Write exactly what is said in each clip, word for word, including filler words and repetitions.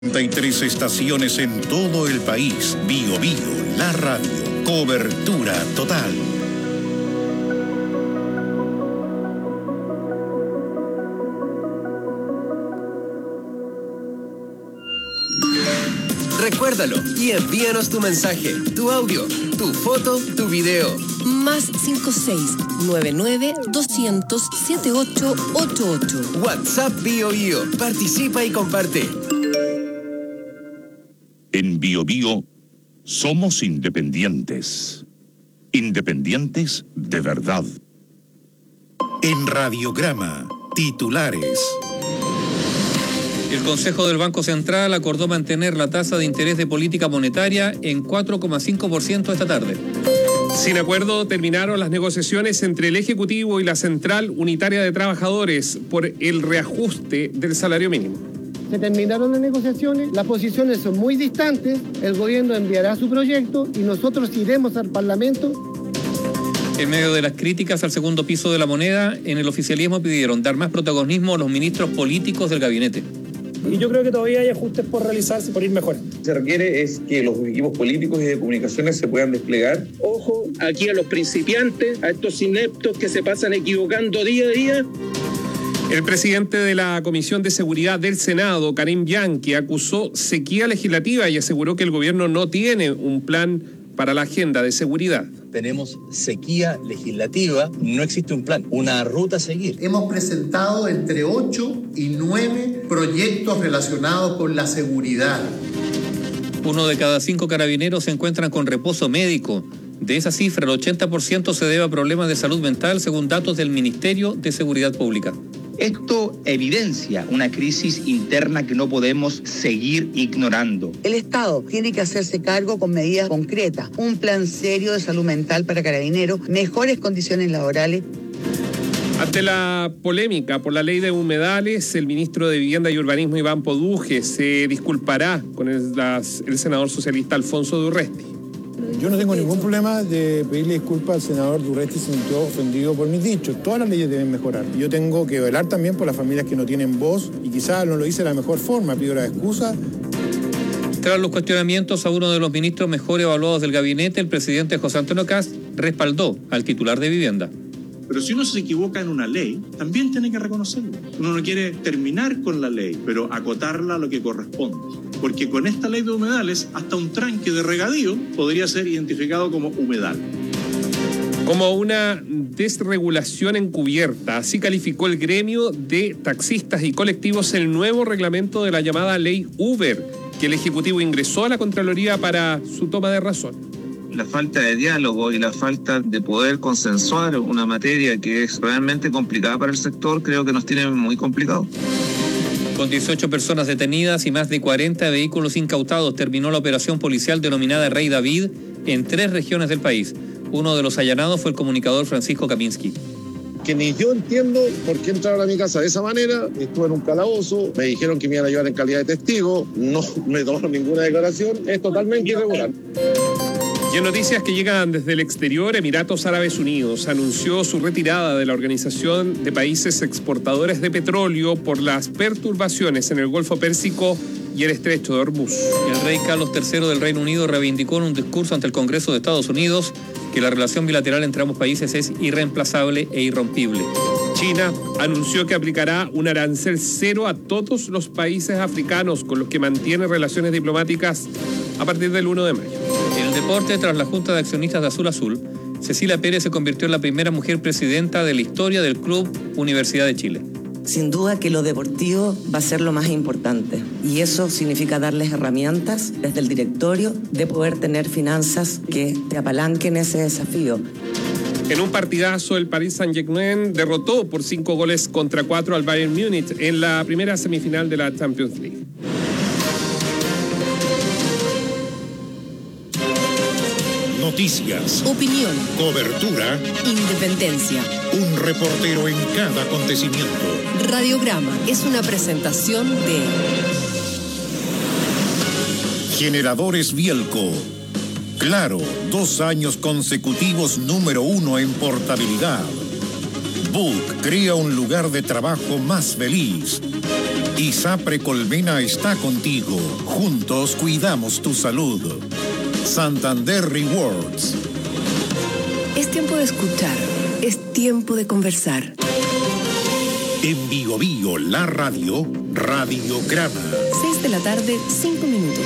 treinta y tres estaciones en todo el país. Bio Bio, la radio. Cobertura total. Recuérdalo y envíanos tu mensaje, tu audio, tu foto, tu video. Más cinco seis nueve nueve doscientos setenta y ocho ochenta y ocho. WhatsApp Bio Bio. Participa y comparte. En Bio Bio somos independientes. Independientes de verdad. En Radiograma, titulares. El Consejo del Banco Central acordó mantener la tasa de interés de política monetaria en cuatro coma cinco por ciento esta tarde. Sin acuerdo terminaron las negociaciones entre el Ejecutivo y la Central Unitaria de Trabajadores por el reajuste del salario mínimo. Se terminaron las negociaciones, las posiciones son muy distantes, el gobierno enviará su proyecto y nosotros iremos al Parlamento. En medio de las críticas al segundo piso de la moneda, en el oficialismo pidieron dar más protagonismo a los ministros políticos del gabinete. Y yo creo que todavía hay ajustes por realizarse, por ir mejorando. Se requiere es que los equipos políticos y de comunicaciones se puedan desplegar. Ojo aquí a los principiantes, a estos ineptos que se pasan equivocando día a día. El presidente de la Comisión de Seguridad del Senado, Karim Bianchi, acusó sequía legislativa y aseguró que el gobierno no tiene un plan para la agenda de seguridad. Tenemos sequía legislativa, no existe un plan, una ruta a seguir. Hemos presentado entre ocho y nueve proyectos relacionados con la seguridad. Uno de cada cinco carabineros se encuentran con reposo médico. De esa cifra, el ochenta por ciento se debe a problemas de salud mental, según datos del Ministerio de Seguridad Pública. Esto evidencia una crisis interna que no podemos seguir ignorando. El Estado tiene que hacerse cargo con medidas concretas, un plan serio de salud mental para carabineros, mejores condiciones laborales. Ante la polémica por la ley de humedales, el ministro de Vivienda y Urbanismo, Iván Poduje, se disculpará con el, las, el senador socialista Alfonso Durresti. Yo no tengo ningún problema de pedirle disculpas al senador Durresti si se sintió ofendido por mis dichos. Todas las leyes deben mejorar. Yo tengo que velar también por las familias que no tienen voz y quizás no lo hice de la mejor forma. Pido la excusa. Tras los cuestionamientos a uno de los ministros mejor evaluados del gabinete, el presidente José Antonio Kast respaldó al titular de Vivienda. Pero si uno se equivoca en una ley, también tiene que reconocerlo. Uno no quiere terminar con la ley, pero acotarla a lo que corresponde. Porque con esta ley de humedales, hasta un tranque de regadío podría ser identificado como humedal. Como una desregulación encubierta, así calificó el gremio de taxistas y colectivos el nuevo reglamento de la llamada ley Uber, que el Ejecutivo ingresó a la Contraloría para su toma de razón. La falta de diálogo y la falta de poder consensuar una materia que es realmente complicada para el sector, creo que nos tiene muy complicado. Con dieciocho personas detenidas y más de cuarenta vehículos incautados, terminó la operación policial denominada Rey David en tres regiones del país. Uno de los allanados fue el comunicador Francisco Kaminsky. Que ni yo entiendo por qué entraron a mi casa de esa manera. Estuve en un calabozo, me dijeron que me iban a llevar en calidad de testigo, no me tomaron ninguna declaración, es totalmente irregular. Y en noticias que llegan desde el exterior, Emiratos Árabes Unidos anunció su retirada de la Organización de Países Exportadores de Petróleo por las perturbaciones en el Golfo Pérsico y el Estrecho de Hormuz. El rey Carlos tercero del Reino Unido reivindicó en un discurso ante el Congreso de Estados Unidos que la relación bilateral entre ambos países es irreemplazable e irrompible. China anunció que aplicará un arancel cero a todos los países africanos con los que mantiene relaciones diplomáticas a partir del primero de mayo. En el deporte, tras la Junta de Accionistas de Azul Azul, Cecilia Pérez se convirtió en la primera mujer presidenta de la historia del Club Universidad de Chile. Sin duda que lo deportivo va a ser lo más importante y eso significa darles herramientas desde el directorio de poder tener finanzas que te apalanquen ese desafío. En un partidazo, el Paris Saint-Germain derrotó por cinco goles contra cuatro al Bayern Múnich en la primera semifinal de la Champions League. Noticias, opinión, cobertura, independencia. Un reportero en cada acontecimiento. Radiograma es una presentación de Generadores Bielco. Claro, dos años consecutivos número uno en portabilidad. Book crea un lugar de trabajo más feliz. ISAPRE Colmena está contigo. Juntos cuidamos tu salud. Santander Rewards. Es tiempo de escuchar. Es tiempo de conversar. En Bio Bio, la radio, Radiograma. Seis de la tarde, cinco minutos.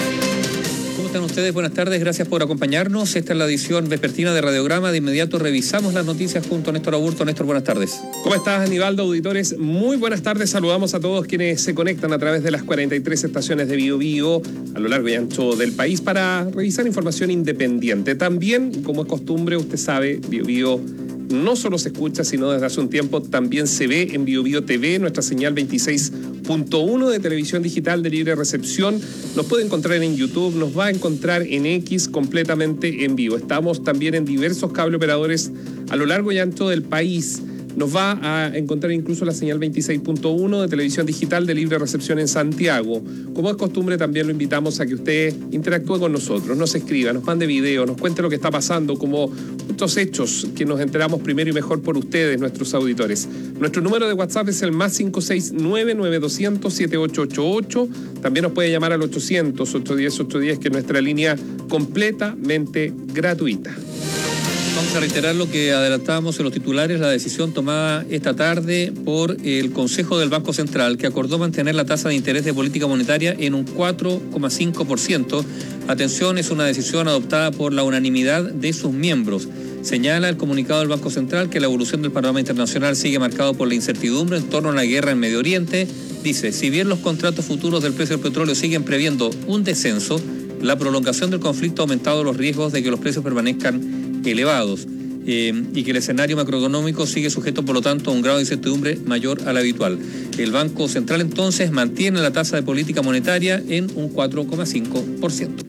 ¿Cómo están ustedes? Buenas tardes, gracias por acompañarnos. Esta es la edición vespertina de Radiograma. De inmediato revisamos las noticias junto a Néstor Aburto. Néstor, buenas tardes. ¿Cómo estás, Aníbaldo? Auditores, muy buenas tardes. Saludamos a todos quienes se conectan a través de las cuarenta y tres estaciones de Bio Bio a lo largo y ancho del país para revisar información independiente. También, como es costumbre, usted sabe, Bio Bio no solo se escucha, sino desde hace un tiempo también se ve en Bio Bio T V, nuestra señal veintiséis punto uno de televisión digital de libre recepción. Nos puede encontrar en YouTube, nos va a encontrar en X completamente en vivo. Estamos también en diversos cable operadores a lo largo y ancho del país. Nos va a encontrar incluso la señal veintiséis punto uno de televisión digital de libre recepción en Santiago. Como es costumbre, también lo invitamos a que usted interactúe con nosotros, nos escriba, nos mande video, nos cuente lo que está pasando, como estos hechos que nos enteramos primero y mejor por ustedes, nuestros auditores. Nuestro número de WhatsApp es el más cinco seis nueve, nueve dos cero cero, siete ocho ocho ocho. También nos puede llamar al ochocientos, ochocientos diez, ochocientos diez, que es nuestra línea completamente gratuita. Vamos a reiterar lo que adelantábamos en los titulares, la decisión tomada esta tarde por el Consejo del Banco Central, que acordó mantener la tasa de interés de política monetaria en un cuatro coma cinco por ciento. Atención, es una decisión adoptada por la unanimidad de sus miembros. Señala el comunicado del Banco Central que la evolución del panorama internacional sigue marcado por la incertidumbre en torno a la guerra en Medio Oriente. Dice, si bien los contratos futuros del precio del petróleo siguen previendo un descenso, la prolongación del conflicto ha aumentado los riesgos de que los precios permanezcan elevados eh, y que el escenario macroeconómico sigue sujeto, por lo tanto, a un grado de incertidumbre mayor al habitual. El Banco Central, entonces, mantiene la tasa de política monetaria en un cuatro coma cinco por ciento.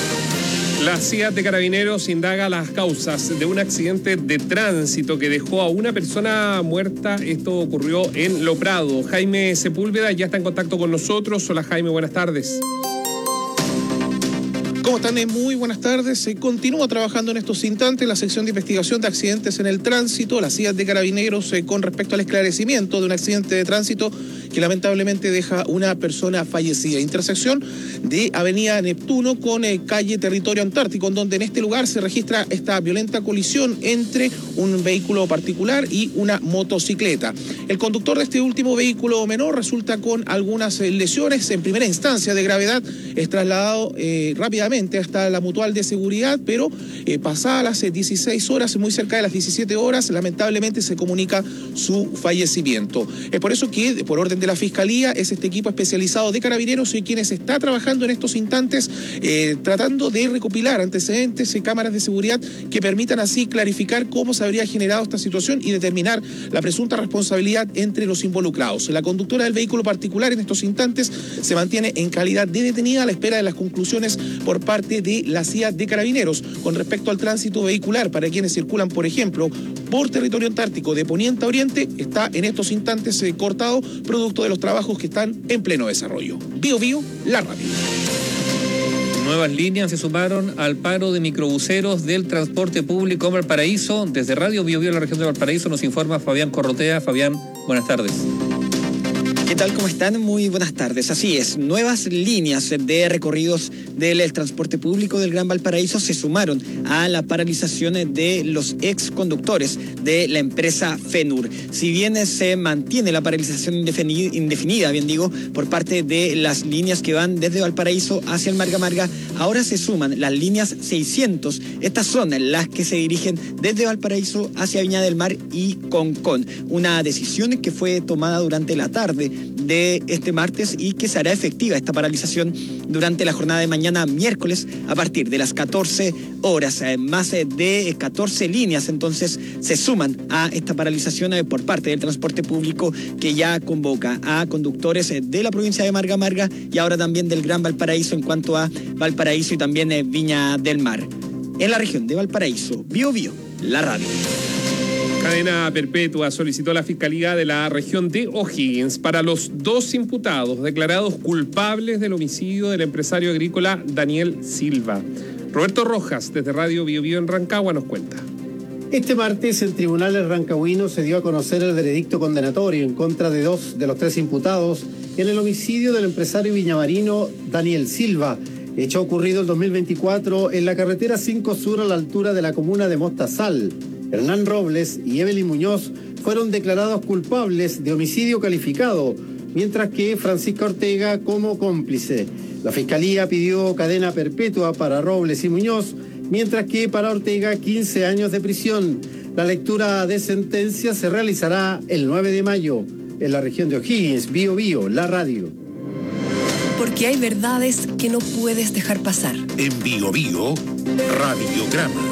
La C I A de Carabineros indaga las causas de un accidente de tránsito que dejó a una persona muerta. Esto ocurrió en Lo Prado. Jaime Sepúlveda ya está en contacto con nosotros. Hola, Jaime, buenas tardes. ¿Cómo están? Muy buenas tardes. Se continúa trabajando en estos instantes la sección de investigación de accidentes en el tránsito, la C I A de Carabineros, eh, con respecto al esclarecimiento de un accidente de tránsito que lamentablemente deja una persona fallecida. Intersección de Avenida Neptuno con eh, calle Territorio Antártico, en donde en este lugar se registra esta violenta colisión entre un vehículo particular y una motocicleta. El conductor de este último vehículo menor resulta con algunas eh, lesiones en primera instancia de gravedad. Es trasladado eh, rápidamente hasta la Mutual de Seguridad, pero eh, pasadas las dieciséis horas, muy cerca de las diecisiete horas, lamentablemente se comunica su fallecimiento. Es por eso que, por orden de la Fiscalía, es este equipo especializado de Carabineros y quienes está trabajando en estos instantes eh, tratando de recopilar antecedentes y cámaras de seguridad que permitan así clarificar cómo se habría generado esta situación y determinar la presunta responsabilidad entre los involucrados. La conductora del vehículo particular en estos instantes se mantiene en calidad de detenida a la espera de las conclusiones por parte de la C I A de Carabineros. Con respecto al tránsito vehicular, para quienes circulan, por ejemplo, por territorio antártico de poniente a oriente, está en estos instantes eh, cortado, producto de los trabajos que están en pleno desarrollo. Bio Bio, la radio. Nuevas líneas se sumaron al paro de microbuseros del transporte público en Valparaíso. Desde Radio Bio Bio, en la región de Valparaíso, nos informa Fabián Corrotea. Fabián, buenas tardes. ¿Qué tal? ¿Cómo están? Muy buenas tardes. Así es, nuevas líneas de recorridos del transporte público del Gran Valparaíso se sumaron a la paralización de los ex conductores de la empresa FENUR. Si bien se mantiene la paralización indefinida, indefinida, bien digo, por parte de las líneas que van desde Valparaíso hacia el Marga Marga, ahora se suman las líneas seiscientos. Estas son las que se dirigen desde Valparaíso hacia Viña del Mar y Concón. Una decisión que fue tomada durante la tarde de este martes y que se hará efectiva esta paralización durante la jornada de mañana miércoles a partir de las catorce horas. Más de catorce líneas entonces se suman a esta paralización por parte del transporte público, que ya convoca a conductores de la provincia de Marga Marga y ahora también del Gran Valparaíso en cuanto a Valparaíso y también Viña del Mar. En la región de Valparaíso, Bio Bio, la radio. Cadena perpetua solicitó la Fiscalía de la región de O'Higgins para los dos imputados declarados culpables del homicidio del empresario agrícola Daniel Silva. Roberto Rojas, desde Radio Bio Bio en Rancagua, nos cuenta. Este martes, el Tribunal Rancagüino se dio a conocer el veredicto condenatorio en contra de dos de los tres imputados en el homicidio del empresario viñamarino Daniel Silva, hecho ocurrido el dos mil veinticuatro en la carretera cinco Sur a la altura de la comuna de Mostazal. Hernán Robles y Evelyn Muñoz fueron declarados culpables de homicidio calificado, mientras que Francisca Ortega como cómplice. La Fiscalía pidió cadena perpetua para Robles y Muñoz, mientras que para Ortega quince años de prisión. La lectura de sentencia se realizará el nueve de mayo en la región de O'Higgins. Bío Bío, la radio. Porque hay verdades que no puedes dejar pasar. En Bío Bío, Radiograma.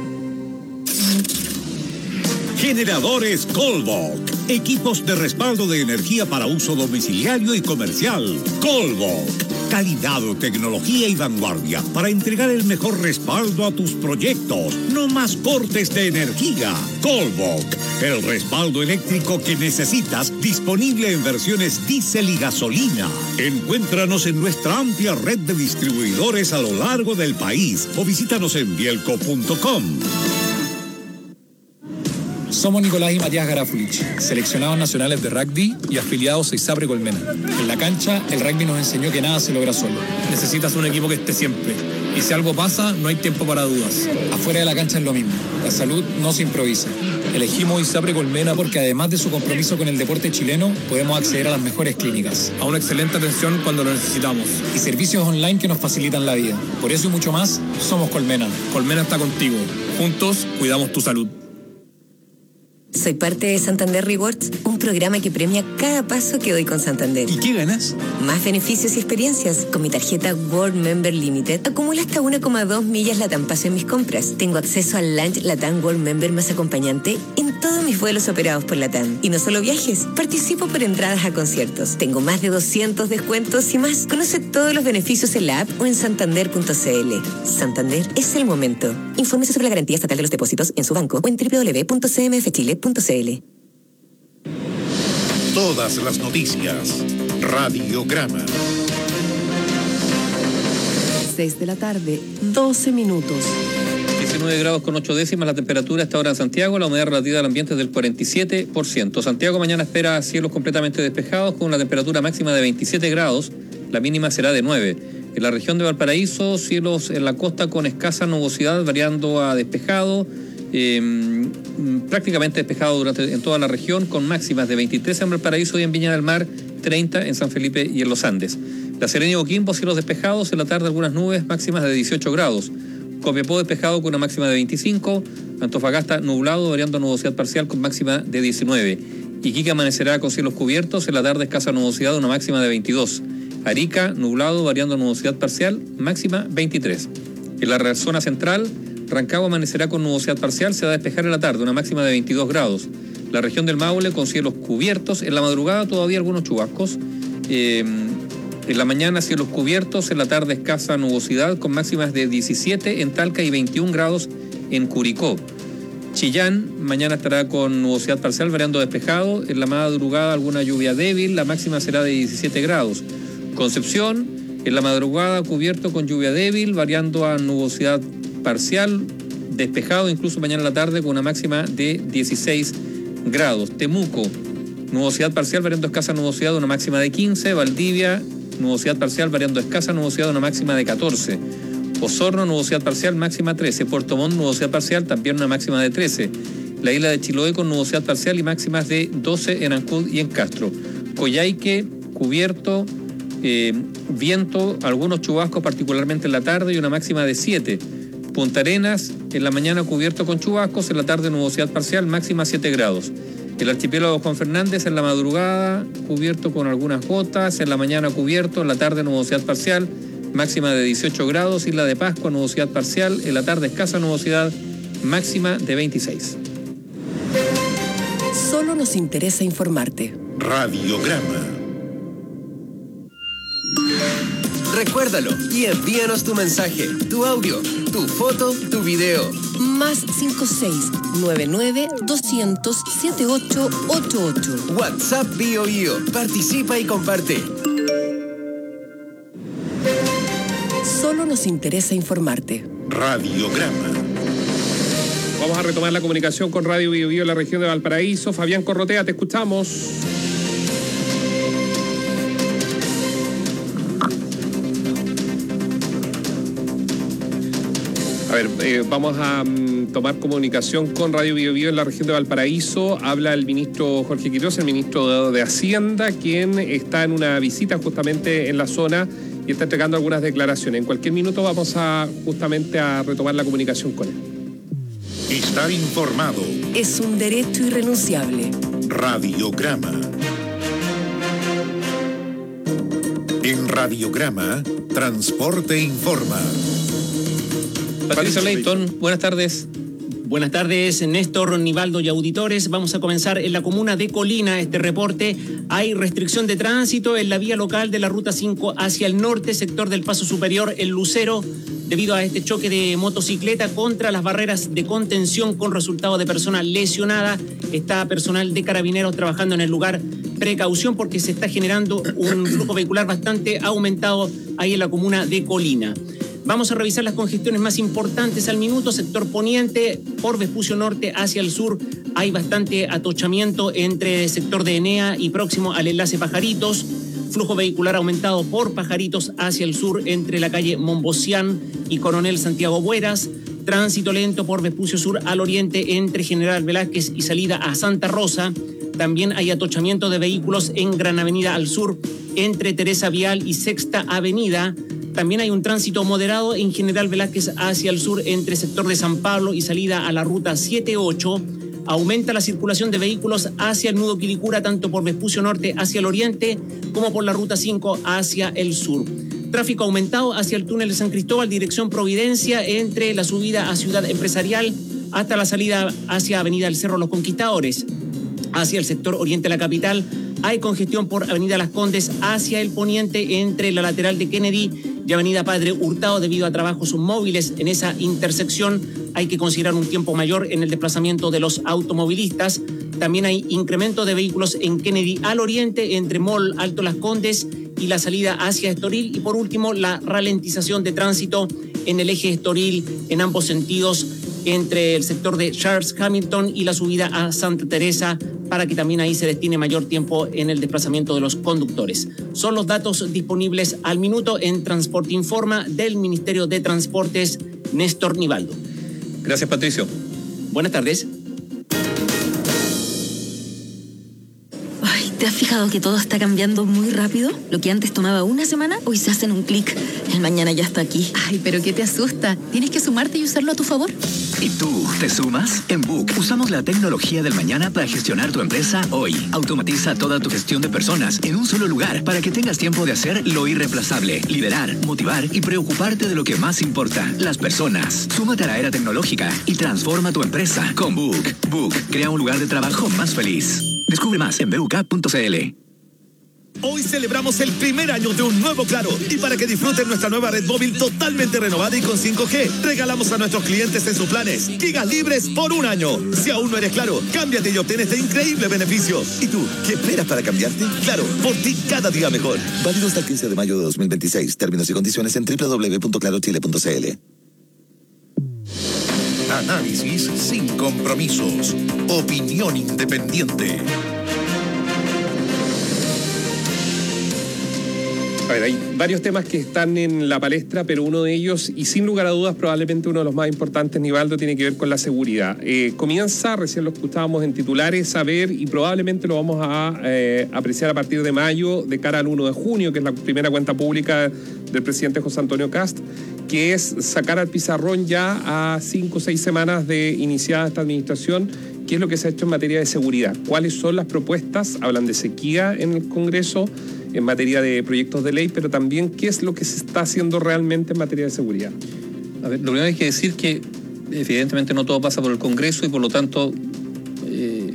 Generadores Colbok. Equipos de respaldo de energía para uso domiciliario y comercial. Colbok. Calidad, tecnología y vanguardia para entregar el mejor respaldo a tus proyectos. No más cortes de energía. Colbok. El respaldo eléctrico que necesitas, disponible en versiones diésel y gasolina. Encuéntranos en nuestra amplia red de distribuidores a lo largo del país o visítanos en bielco punto com. Somos Nicolás y Matías Garafulich, seleccionados nacionales de rugby y afiliados a ISAPRE Colmena. En la cancha, el rugby nos enseñó que nada se logra solo. Necesitas un equipo que esté siempre. Y si algo pasa, no hay tiempo para dudas. Afuera de la cancha es lo mismo. La salud no se improvisa. Elegimos ISAPRE Colmena porque además de su compromiso con el deporte chileno, podemos acceder a las mejores clínicas, a una excelente atención cuando lo necesitamos y servicios online que nos facilitan la vida. Por eso y mucho más, somos Colmena. Colmena está contigo. Juntos, cuidamos tu salud. Soy parte de Santander Rewards, un programa que premia cada paso que doy con Santander. ¿Y qué ganas? Más beneficios y experiencias. Con mi tarjeta World Member Limited acumulo hasta uno coma dos millas Latam Paso en mis compras. Tengo acceso al Lunch Latam World Member más acompañante en todos mis vuelos operados por Latam. Y no solo viajes, participo por entradas a conciertos. Tengo más de doscientos descuentos y más. Conoce todos los beneficios en la app o en santander punto c l. Santander es el momento. Infórmese sobre la garantía estatal de los depósitos en su banco o en doble u doble u doble u punto c m f chile punto c l. Todas las noticias. Radiograma. seis de la tarde, doce minutos. diecinueve grados con ocho décimas la temperatura a esta hora en Santiago. La humedad relativa del ambiente es del cuarenta y siete por ciento. Santiago mañana espera cielos completamente despejados con una temperatura máxima de veintisiete grados. La mínima será de nueve. En la región de Valparaíso, cielos en la costa con escasa nubosidad variando a despejado. Eh, prácticamente despejado durante en toda la región, con máximas de veintitrés en Valparaíso y en Viña del Mar, treinta en San Felipe y en los Andes. La Serena y Coquimbo, cielos despejados, en la tarde algunas nubes, máximas de dieciocho grados. Copiapó despejado con una máxima de veinticinco, Antofagasta nublado, variando a nubosidad parcial con máxima de diecinueve. Iquique amanecerá con cielos cubiertos, en la tarde escasa nubosidad, una máxima de veintidós. Arica nublado, variando a nubosidad parcial, máxima veintitrés. En la zona central, Rancagua amanecerá con nubosidad parcial, se va a despejar en la tarde, una máxima de veintidós grados. La región del Maule con cielos cubiertos, en la madrugada todavía algunos chubascos. Eh, en la mañana cielos cubiertos, en la tarde escasa nubosidad con máximas de diecisiete en Talca y veintiún grados en Curicó. Chillán mañana estará con nubosidad parcial, variando despejado. En la madrugada alguna lluvia débil, la máxima será de diecisiete grados. Concepción, en la madrugada cubierto con lluvia débil, variando a nubosidad parcial, despejado incluso mañana en la tarde con una máxima de dieciséis grados. Temuco, nubosidad parcial variando escasa nubosidad, una máxima de quince. Valdivia, nubosidad parcial variando escasa nubosidad, una máxima de catorce. Osorno, nubosidad parcial, máxima trece. Puerto Montt, nubosidad parcial, también una máxima de trece. La isla de Chiloé con nubosidad parcial y máximas de doce en Ancud y en Castro. Coyhaique, cubierto, eh, viento, algunos chubascos particularmente en la tarde y una máxima de siete. Punta Arenas, en la mañana cubierto con chubascos, en la tarde nubosidad parcial, máxima siete grados. El archipiélago Juan Fernández, en la madrugada cubierto con algunas gotas, en la mañana cubierto, en la tarde nubosidad parcial, máxima de dieciocho grados. Isla de Pascua, nubosidad parcial, en la tarde escasa nubosidad, máxima de veintiséis. Solo nos interesa informarte. Radiograma. Recuérdalo y envíanos tu mensaje, tu audio, tu foto, tu video. Más cinco seis nueve nueve doscientos setenta y ocho ochenta y ocho. WhatsApp Bío Bío. Participa y comparte. Solo nos interesa informarte. Radiograma. Vamos a retomar la comunicación con Radio Bio Bio en la región de Valparaíso. Fabián Corrotea, te escuchamos. A ver, eh, vamos a um, tomar comunicación con Radio Bio Bio en la región de Valparaíso. Habla el ministro Jorge Quiroz, el ministro de, de Hacienda, quien está en una visita justamente en la zona y está entregando algunas declaraciones. En cualquier minuto vamos a justamente a retomar la comunicación con él. Estar informado es un derecho irrenunciable. Radiograma. En Radiograma, Transporte Informa. Patricio Leighton, buenas tardes. Buenas tardes, Néstor, Nivaldo y auditores. Vamos a comenzar en la comuna de Colina este reporte. Hay restricción de tránsito en la vía local de la Ruta cinco hacia el norte, sector del Paso Superior, el Lucero, debido a este choque de motocicleta contra las barreras de contención con resultado de persona lesionada. Está personal de Carabineros trabajando en el lugar. Precaución porque se está generando un flujo vehicular bastante aumentado ahí en la comuna de Colina. Vamos a revisar las congestiones más importantes al minuto. Sector poniente, por Vespucio Norte hacia el sur, hay bastante atochamiento entre sector de Enea y próximo al enlace Pajaritos. Flujo vehicular aumentado por Pajaritos hacia el sur entre la calle Monbocián y Coronel Santiago Bueras. Tránsito lento por Vespucio Sur al oriente entre General Velázquez y salida a Santa Rosa. También hay atochamiento de vehículos en Gran Avenida al sur entre Teresa Vial y Sexta Avenida. También hay un tránsito moderado en General Velázquez hacia el sur entre sector de San Pablo y salida a la ruta siete ocho. Aumenta la circulación de vehículos hacia el nudo Quilicura, tanto por Vespucio Norte hacia el oriente como por la ruta cinco hacia el sur. Tráfico aumentado hacia el túnel de San Cristóbal, dirección Providencia, entre la subida a Ciudad Empresarial hasta la salida hacia Avenida del Cerro Los Conquistadores. Hacia el sector oriente de la capital hay congestión por Avenida Las Condes hacia el poniente entre la lateral de Kennedy y Avenida Padre Hurtado debido a trabajos móviles en esa intersección. Hay que considerar un tiempo mayor en el desplazamiento de los automovilistas. También hay incremento de vehículos en Kennedy al oriente entre Mall Alto Las Condes y la salida hacia Estoril. Y por último, la ralentización de tránsito en el eje Estoril en ambos sentidos entre el sector de Charles Hamilton y la subida a Santa Teresa, para que también ahí se destine mayor tiempo en el desplazamiento de los conductores. Son los datos disponibles al minuto en Transporte Informa del Ministerio de Transportes, Néstor Nivaldo. Gracias, Patricio. Buenas tardes. Ay, ¿te has fijado que todo está cambiando muy rápido? Lo que antes tomaba una semana, hoy se hace en un clic. El mañana ya está aquí. Ay, pero ¿qué te asusta? Tienes que sumarte y usarlo a tu favor. ¿Y tú, te sumas? En Book usamos la tecnología del mañana para gestionar tu empresa hoy. Automatiza toda tu gestión de personas en un solo lugar para que tengas tiempo de hacer lo irreemplazable, liderar, motivar y preocuparte de lo que más importa, las personas. Súmate a la era tecnológica y transforma tu empresa con Book. Book crea un lugar de trabajo más feliz. Descubre más en b u k punto c l. Hoy celebramos el primer año de un nuevo Claro y para que disfruten nuestra nueva red móvil totalmente renovada y con cinco G, regalamos a nuestros clientes en sus planes gigas libres por un año. Si aún no eres Claro, cámbiate y obtén este increíble beneficio. ¿Y tú, qué esperas para cambiarte? Claro, por ti cada día mejor. Válido hasta el quince de mayo de dos mil veintiséis. Términos y condiciones en doble u doble u doble u punto claro chile punto c l. Análisis sin compromisos. Opinión independiente. A ver, hay varios temas que están en la palestra, pero uno de ellos, y sin lugar a dudas probablemente uno de los más importantes, Nivaldo, tiene que ver con la seguridad. Eh, comienza, recién lo escuchábamos en titulares, a ver, y probablemente lo vamos a eh, apreciar a partir de mayo, de cara al uno de junio, que es la primera cuenta pública del presidente José Antonio Kast, que es sacar al pizarrón ya a cinco o seis semanas de iniciada esta administración, qué es lo que se ha hecho en materia de seguridad, cuáles son las propuestas, hablan de sequía en el Congreso, en materia de proyectos de ley, pero también qué es lo que se está haciendo realmente en materia de seguridad. A ver, lo primero hay que decir que evidentemente no todo pasa por el Congreso y por lo tanto eh,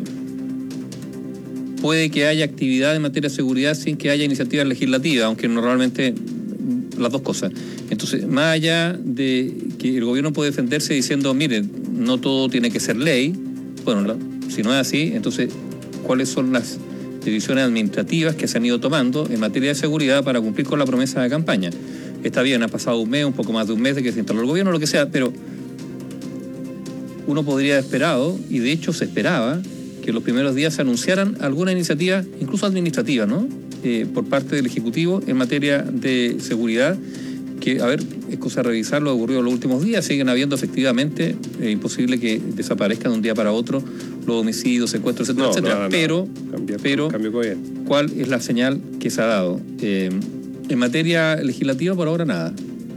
puede que haya actividad en materia de seguridad sin que haya iniciativa legislativa, aunque normalmente las dos cosas. Entonces, más allá de que el gobierno puede defenderse diciendo, miren, no todo tiene que ser ley, bueno, la, si no es así, entonces, ¿cuáles son las decisiones administrativas que se han ido tomando en materia de seguridad para cumplir con la promesa de campaña? Está bien, ha pasado un mes, un poco más de un mes de que se instaló el gobierno, lo que sea, pero uno podría haber esperado, y de hecho se esperaba, que en los primeros días se anunciaran alguna iniciativa, incluso administrativa, ¿no? Eh, por parte del Ejecutivo en materia de seguridad, que, a ver, es cosa de revisar lo ocurrido en los últimos días. Siguen habiendo efectivamente, eh, imposible que desaparezcan de un día para otro los homicidios, secuestros, etcétera, no, etcétera. No, no, pero, cambia, pero cambia ¿cuál es la señal que se ha dado? Eh, en materia legislativa, por ahora nada.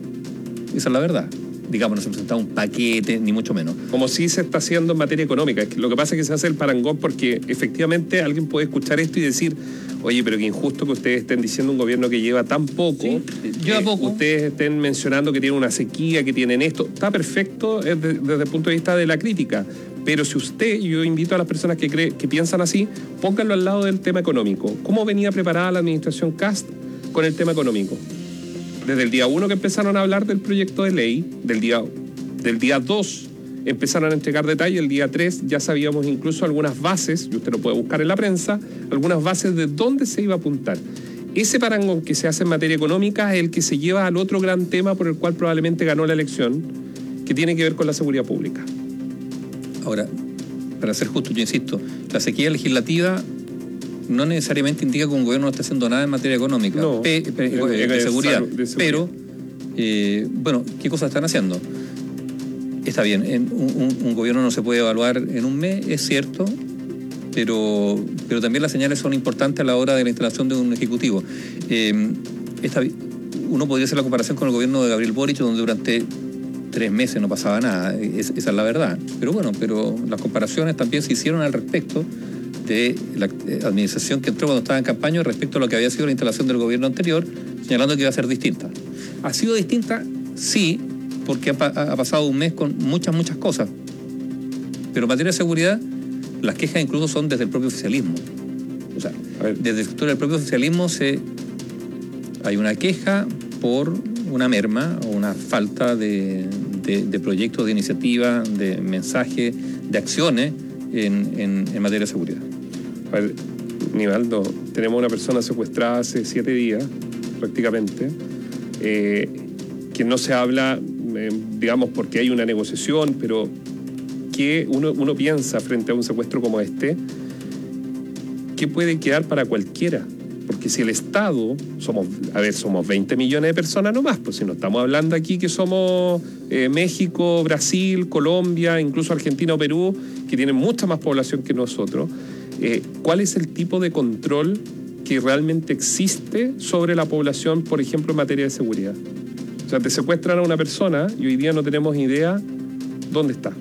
Esa es la verdad. Digamos, no se ha presentado un paquete, ni mucho menos. Como sí se está haciendo en materia económica. Lo que pasa es que se hace el parangón porque efectivamente alguien puede escuchar esto y decir, oye, pero qué injusto que ustedes estén diciendo un gobierno que lleva tan poco. Sí, lleva eh, poco. Ustedes estén mencionando que tienen una sequía, que tienen esto. Está perfecto desde, desde el punto de vista de la crítica. Pero si usted, yo invito a las personas que, cree, que piensan así, pónganlo al lado del tema económico. ¿Cómo venía preparada la administración Kast con el tema económico? Desde el día uno que empezaron a hablar del proyecto de ley, del día, del día dos empezaron a entregar detalles, el día tres ya sabíamos incluso algunas bases, y usted lo puede buscar en la prensa, algunas bases de dónde se iba a apuntar. Ese parangón que se hace en materia económica es el que se lleva al otro gran tema por el cual probablemente ganó la elección, que tiene que ver con la seguridad pública. Ahora, para ser justo, yo insisto, la sequía legislativa no necesariamente indica que un gobierno no esté haciendo nada en materia económica, no, pe, pe, de, de, de, seguridad. de seguridad, pero, eh, bueno, ¿qué cosas están haciendo? Está bien, en un, un, un gobierno no se puede evaluar en un mes, es cierto, pero, pero también las señales son importantes a la hora de la instalación de un ejecutivo. Eh, esta, uno podría hacer la comparación con el gobierno de Gabriel Boric, donde durante tres meses no pasaba nada, es, esa es la verdad. Pero bueno, pero las comparaciones también se hicieron al respecto de la administración que entró cuando estaba en campaña respecto a lo que había sido la instalación del gobierno anterior, señalando que iba a ser distinta. ¿Ha sido distinta? Sí, porque ha, ha pasado un mes con muchas, muchas cosas. Pero en materia de seguridad, las quejas incluso son desde el propio oficialismo. O sea, desde el sector del propio oficialismo se, hay una queja por una merma o una falta de, de, de proyectos, de iniciativas, de mensajes, de acciones en, en, en materia de seguridad. A ver, Nivaldo, tenemos una persona secuestrada hace siete días, prácticamente, eh, que no se habla, eh, digamos, porque hay una negociación, pero que uno, uno piensa frente a un secuestro como este, ¿qué puede quedar para cualquiera? Porque si el Estado, somos, a ver, somos veinte millones de personas nomás, pues si no estamos hablando aquí que somos eh, México, Brasil, Colombia, incluso Argentina o Perú, que tienen mucha más población que nosotros, eh, ¿cuál es el tipo de control que realmente existe sobre la población, por ejemplo, en materia de seguridad? O sea, te secuestran a una persona y hoy día no tenemos idea dónde está.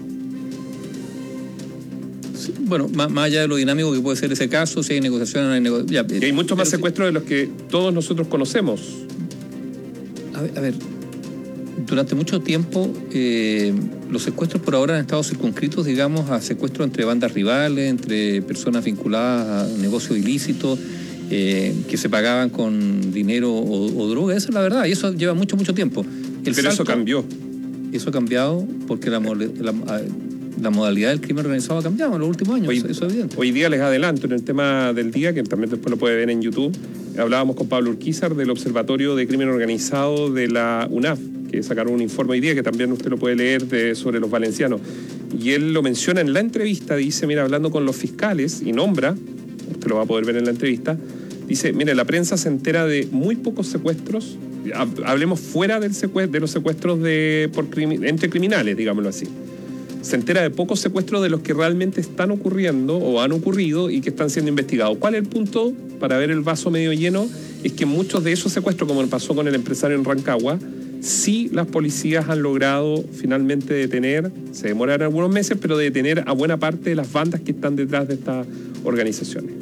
Bueno, más, más allá de lo dinámico que puede ser ese caso, si hay negociación, no hay negociación. Y hay muchos más secuestros de los que todos nosotros conocemos. A ver, a ver durante mucho tiempo eh, los secuestros por ahora han estado circunscritos, digamos, a secuestros entre bandas rivales, entre personas vinculadas a negocios ilícitos, eh, que se pagaban con dinero o, o droga. Esa es la verdad, y eso lleva mucho, mucho tiempo. El Pero salto, eso cambió. Eso ha cambiado porque la, la la modalidad del crimen organizado ha cambiado en los últimos años, hoy, eso es evidente. Hoy día les adelanto en el tema del día, que también después lo puede ver en YouTube, hablábamos con Pablo Urquizar del Observatorio de Crimen Organizado de la U N A F, que sacaron un informe hoy día que también usted lo puede leer de, sobre los valencianos. Y él lo menciona en la entrevista, dice, mira, hablando con los fiscales, y nombra, usted lo va a poder ver en la entrevista, dice, mire, la prensa se entera de muy pocos secuestros, hablemos fuera del secuestro, de los secuestros de, por crimi, entre criminales, digámoslo así. Se entera de pocos secuestros de los que realmente están ocurriendo o han ocurrido y que están siendo investigados. ¿Cuál es el punto para ver el vaso medio lleno? Es que muchos de esos secuestros, como pasó con el empresario en Rancagua, sí las policías han logrado finalmente detener, se demoraron algunos meses, pero de detener a buena parte de las bandas que están detrás de estas organizaciones.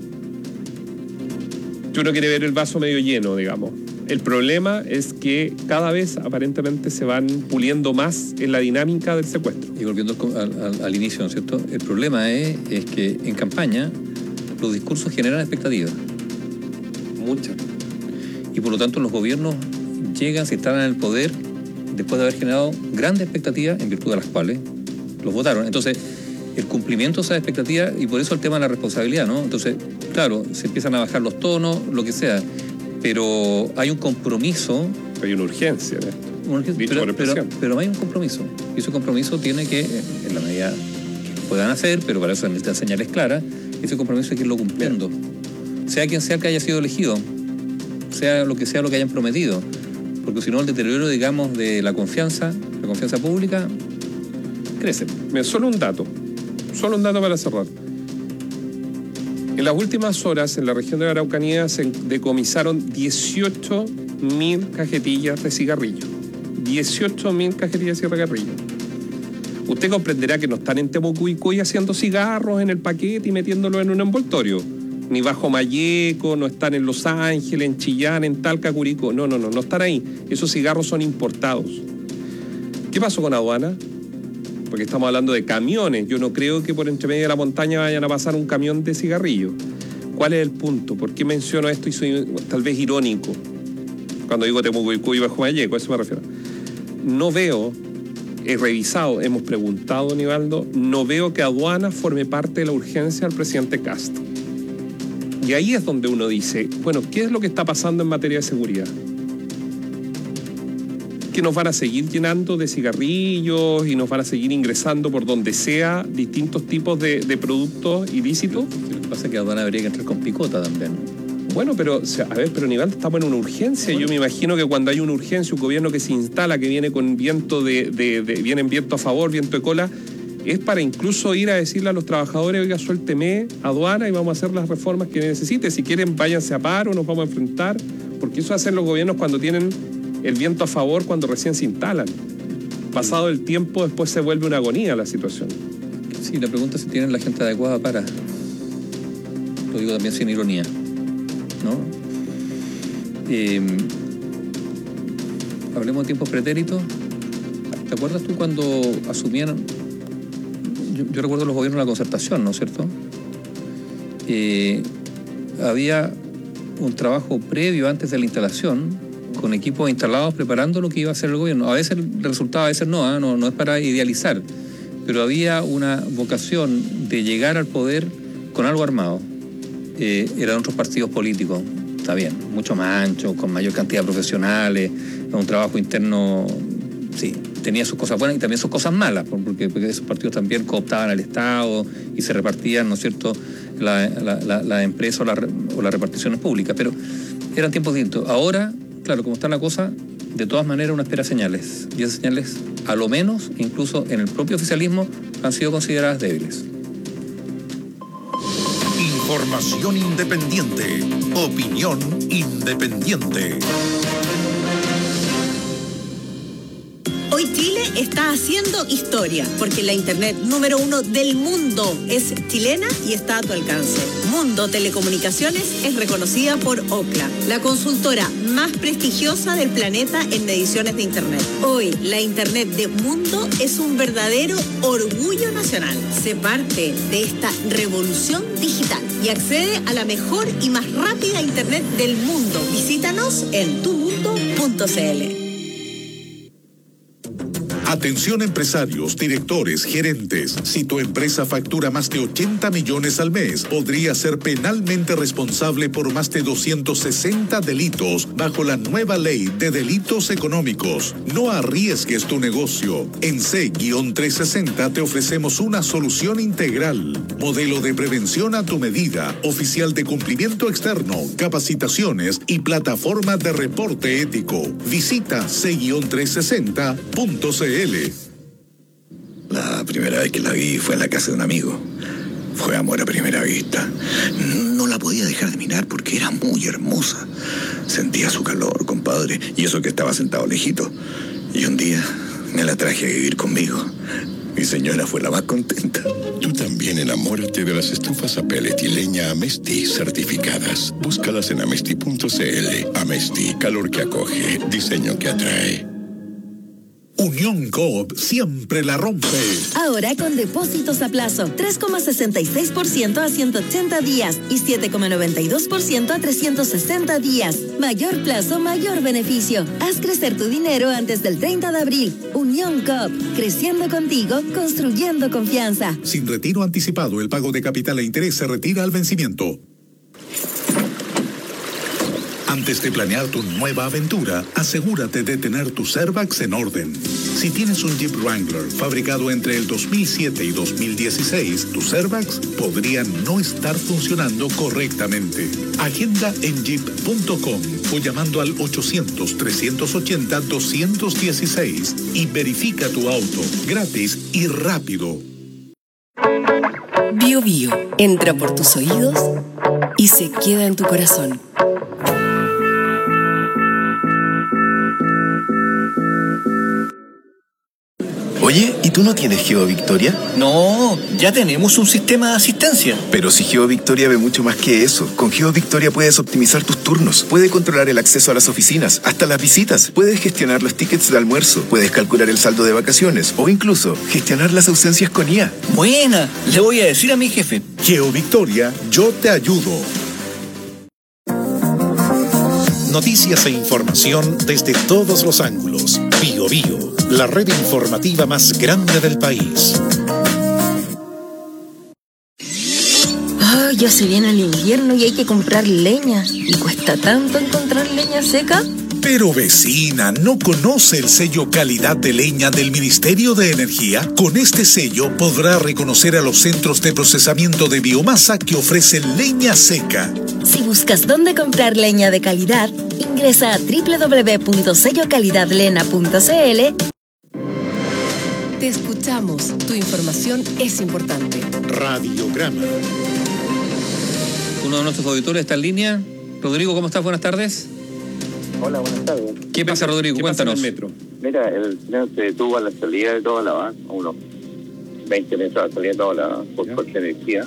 Si uno quiere ver el vaso medio lleno, digamos. El problema es que cada vez aparentemente se van puliendo más en la dinámica del secuestro. Y volviendo al, al, al inicio, ¿no es cierto? El problema es, es que en campaña los discursos generan expectativas. Muchas. Y por lo tanto los gobiernos llegan, se instalan en el poder después de haber generado grandes expectativas en virtud de las cuales los votaron. Entonces, el cumplimiento de esas expectativas, y por eso el tema de la responsabilidad, ¿no? Entonces, claro, se empiezan a bajar los tonos, lo que sea, pero hay un compromiso. Hay una urgencia en esto. una urgencia, dicho pero, por pero, expresión. pero hay un compromiso. Y ese compromiso tiene que, en la medida que puedan hacer, pero para eso necesitan señales claras, ese compromiso hay que irlo cumpliendo. Bien. Sea quien sea que haya sido elegido, sea lo que sea lo que hayan prometido. Porque si no, el deterioro, digamos, de la confianza, la confianza pública, crece. Mira, solo un dato, solo un dato para cerrar. En las últimas horas, en la región de la Araucanía, se decomisaron dieciocho mil cajetillas de cigarrillo. dieciocho mil cajetillas de cigarrillo. Usted comprenderá que no están en Temucuicuy haciendo cigarros en el paquete y metiéndolo en un envoltorio. Ni bajo Malleco, no están en Los Ángeles, en Chillán, en Talca, Curicó. No, no, no, no están ahí. Esos cigarros son importados. ¿Qué pasó con aduana? Porque estamos hablando de camiones. Yo no creo que por entre medio de la montaña vayan a pasar un camión de cigarrillo. ¿Cuál es el punto? ¿Por qué menciono esto y soy tal vez irónico? Cuando digo Temucuicuy y Bajo Malleco, a eso me refiero. No veo, he revisado, hemos preguntado, Nivaldo, no veo que aduana forme parte de la urgencia del presidente Castro. Y ahí es donde uno dice, bueno, ¿qué es lo que está pasando en materia de seguridad? Que nos van a seguir llenando de cigarrillos y nos van a seguir ingresando por donde sea distintos tipos de, de productos ilícitos. Lo que pasa es que aduana habría que entrar con picota también. Bueno, pero, o sea, a ver, pero Nivaldo, estamos en una urgencia. Yo me imagino que cuando hay una urgencia, un gobierno que se instala, que viene con viento de, de, de viene en viento a favor, viento de cola, es para incluso ir a decirle a los trabajadores, oiga, suélteme aduana y vamos a hacer las reformas que necesite. Si quieren, váyanse a paro, nos vamos a enfrentar, porque eso hacen los gobiernos cuando tienen el viento a favor, cuando recién se instalan. Pasado el tiempo, después se vuelve una agonía la situación. Sí, la pregunta es si tienen la gente adecuada para. Lo digo también sin ironía, ¿no? Eh, hablemos de tiempos pretéritos. ¿Te acuerdas tú cuando asumían? Yo, yo recuerdo los gobiernos de la concertación, ¿no es cierto? Eh, había un trabajo previo antes de la instalación, con equipos instalados preparando lo que iba a hacer el gobierno. A veces el resultado, a veces no, ¿eh? no, no es para idealizar, pero había una vocación de llegar al poder con algo armado. Eh, eran otros partidos políticos, está bien, mucho más ancho, con mayor cantidad de profesionales, un trabajo interno, sí, tenía sus cosas buenas y también sus cosas malas, porque, porque esos partidos también cooptaban al Estado y se repartían, ¿no es cierto?, la, la, la, la empresa o, la, o las reparticiones públicas, pero eran tiempos distintos. Ahora, claro, como está la cosa, de todas maneras uno espera señales, y esas señales, a lo menos, incluso en el propio oficialismo, han sido consideradas débiles. Información independiente. Opinión independiente. Hoy Chile está haciendo historia, porque la internet número uno del mundo es chilena y está a tu alcance. Mundo Telecomunicaciones es reconocida por Ookla, la consultora más prestigiosa del planeta en mediciones de internet. Hoy, la internet de Mundo es un verdadero orgullo nacional. Sé parte de esta revolución digital y accede a la mejor y más rápida internet del mundo. Visítanos en tu mundo punto c l. Atención empresarios, directores, gerentes. Si tu empresa factura más de ochenta millones al mes, podría ser penalmente responsable por más de doscientos sesenta delitos bajo la nueva ley de delitos económicos. No arriesgues tu negocio. En C trescientos sesenta te ofrecemos una solución integral. Modelo de prevención a tu medida, oficial de cumplimiento externo, capacitaciones y plataforma de reporte ético. Visita C trescientos sesenta punto c l. La primera vez que la vi fue en la casa de un amigo. Fue amor a primera vista. No la podía dejar de mirar porque era muy hermosa. Sentía su calor, compadre, y eso que estaba sentado lejito. Y un día me la traje a vivir conmigo. Mi señora fue la más contenta. Tú también enamórate de las estufas a pellet y leña Amesti certificadas. Búscalas en amesti punto c l. Amesti, calor que acoge, diseño que atrae. Unión Coop siempre la rompe. Ahora con depósitos a plazo, tres coma sesenta y seis por ciento a ciento ochenta días y siete coma noventa y dos por ciento a trescientos sesenta días. Mayor plazo, mayor beneficio. Haz crecer tu dinero antes del treinta de abril. Unión Coop, creciendo contigo, construyendo confianza. Sin retiro anticipado, el pago de capital e interés se retira al vencimiento. Antes de planear tu nueva aventura, asegúrate de tener tu Servax en orden. Si tienes un Jeep Wrangler fabricado entre el dos mil siete y dos mil dieciséis, tu Servax podría no estar funcionando correctamente. Agenda en jeep punto com o llamando al ochocientos, trescientos ochenta, doscientos dieciséis y verifica tu auto gratis y rápido. Bio Bio entra por tus oídos y se queda en tu corazón. Oye, ¿y tú no tienes GeoVictoria? No, ya tenemos un sistema de asistencia. Pero si GeoVictoria ve mucho más que eso. Con GeoVictoria puedes optimizar tus turnos, puedes controlar el acceso a las oficinas, hasta las visitas, puedes gestionar los tickets de almuerzo, puedes calcular el saldo de vacaciones o incluso gestionar las ausencias con I A. Buena, le voy a decir a mi jefe. GeoVictoria, yo te ayudo. Noticias e información desde todos los ángulos. Bio Bio, la red informativa más grande del país. Ay, ya se viene el invierno y hay que comprar leña. ¿Y cuesta tanto encontrar leña seca? Pero vecina, ¿no conoce el sello calidad de leña del Ministerio de Energía? Con este sello podrá reconocer a los centros de procesamiento de biomasa que ofrecen leña seca. Si buscas dónde comprar leña de calidad, ingresa a doble u doble u doble u punto sello calidad lena punto c l. Te escuchamos. Tu información es importante. Radiograma. Uno de nuestros auditores está en línea. Rodrigo, ¿cómo estás? Buenas tardes. Hola, buenas tardes. ¿Qué pasa, Rodrigo? ¿Qué Cuéntanos. pasa en el metro? Mira, el tren se detuvo a la salida de toda la van, a unos veinte metros a la salida de toda la por corte de energía.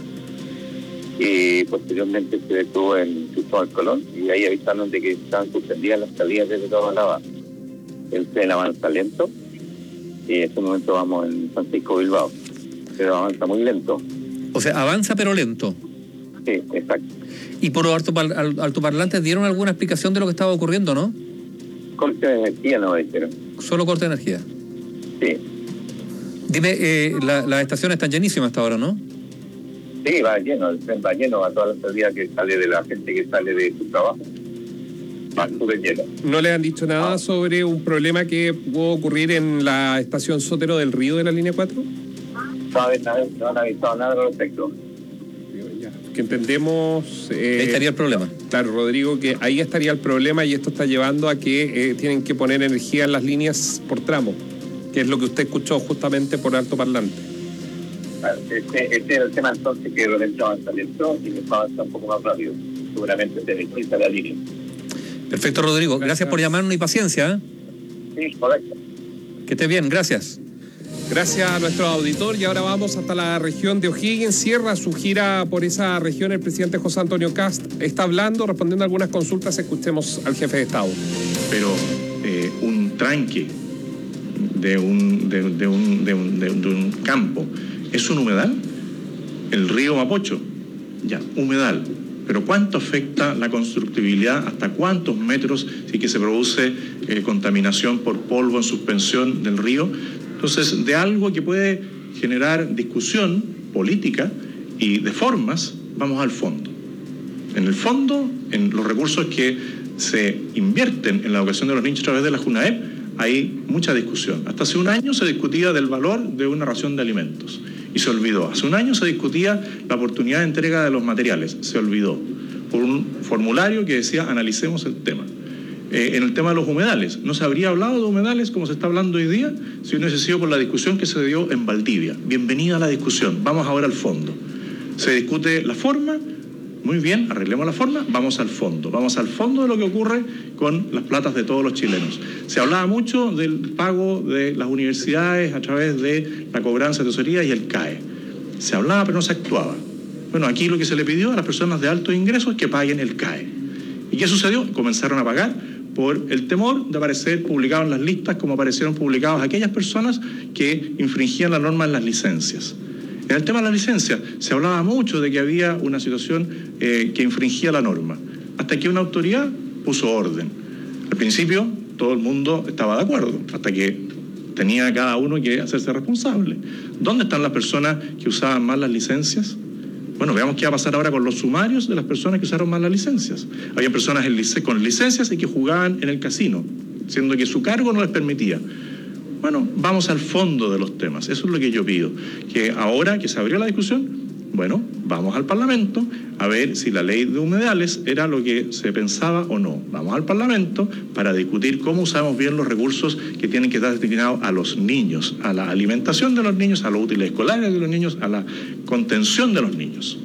Y posteriormente se detuvo en Cristóbal Colón y ahí avisaron de que estaban suspendidas las salidas de toda la van. El tren avanza lento y en este momento vamos en Francisco Bilbao, pero avanza muy lento. O sea, avanza pero lento. Sí, exacto. ¿Y por altopar- al- altoparlantes dieron alguna explicación de lo que estaba ocurriendo, no? Corte de energía no me dijeron. Solo corte de energía. Sí. Dime, eh, la- las estaciones están llenísimas hasta ahora, ¿no? Sí, va lleno, el tren va lleno a toda la salida que sale de la gente que sale de su trabajo. Va súper lleno. ¿No le han dicho nada sobre un problema que pudo ocurrir en la estación Sotero del Río de la línea cuatro? No, nada, no han avisado nada al respecto. Que entendemos... Eh, ahí estaría el problema. Claro, Rodrigo, que ahí estaría el problema y esto está llevando a que eh, tienen que poner energía en las líneas por tramo, que es lo que usted escuchó justamente por altoparlante. Este, este es el tema entonces que de repente avanza lento y después avanza un poco más rápido. Seguramente se energiza la línea. Perfecto, Rodrigo. Gracias, gracias por llamarnos y paciencia. ¿eh? Sí, correcto. Que esté bien, gracias. Gracias a nuestro auditor y ahora vamos hasta la región de O'Higgins. Cierra su gira por esa región el presidente José Antonio Kast. Está hablando, respondiendo a algunas consultas. Escuchemos al jefe de Estado. Pero eh, un tranque de un, de, de, un, de, un, de, un, de un campo es un humedal. El río Mapocho, ya, humedal. Pero ¿cuánto afecta la constructibilidad? ¿Hasta cuántos metros si que se produce eh, contaminación por polvo en suspensión del río? Entonces, de algo que puede generar discusión política y de formas, vamos al fondo. En el fondo, en los recursos que se invierten en la educación de los niños a través de la JUNAEP, hay mucha discusión. Hasta hace un año se discutía del valor de una ración de alimentos y se olvidó. Hace un año se discutía la oportunidad de entrega de los materiales, se olvidó. Por un formulario que decía, analicemos el tema. Eh, en el tema de los humedales, no se habría hablado de humedales como se está hablando hoy día si no hubiese sido por la discusión que se dio en Valdivia. Bienvenida a la discusión, vamos ahora al fondo. Se discute la forma, muy bien, arreglemos la forma, vamos al fondo. Vamos al fondo de lo que ocurre con las platas de todos los chilenos. Se hablaba mucho del pago de las universidades a través de la cobranza de tesorería y el C A E. Se hablaba pero no se actuaba. Bueno, aquí lo que se le pidió a las personas de altos ingresos es que paguen el C A E. ¿Y qué sucedió? Comenzaron a pagar por el temor de aparecer publicados en las listas como aparecieron publicados aquellas personas que infringían la norma en las licencias. En el tema de la licencia se hablaba mucho de que había una situación eh, que infringía la norma, hasta que una autoridad puso orden. Al principio todo el mundo estaba de acuerdo, hasta que tenía cada uno que hacerse responsable. ¿Dónde están las personas que usaban mal las licencias? Bueno, veamos qué va a pasar ahora con los sumarios de las personas que usaron mal las licencias. Había personas en lic- con licencias y que jugaban en el casino, siendo que su cargo no les permitía. Bueno, vamos al fondo de los temas. Eso es lo que yo pido. Que ahora que se abrió la discusión, bueno, vamos al Parlamento a ver si la ley de humedales era lo que se pensaba o no. Vamos al Parlamento para discutir cómo usamos bien los recursos que tienen que estar destinados a los niños, a la alimentación de los niños, a los útiles escolares de los niños, a la contención de los niños.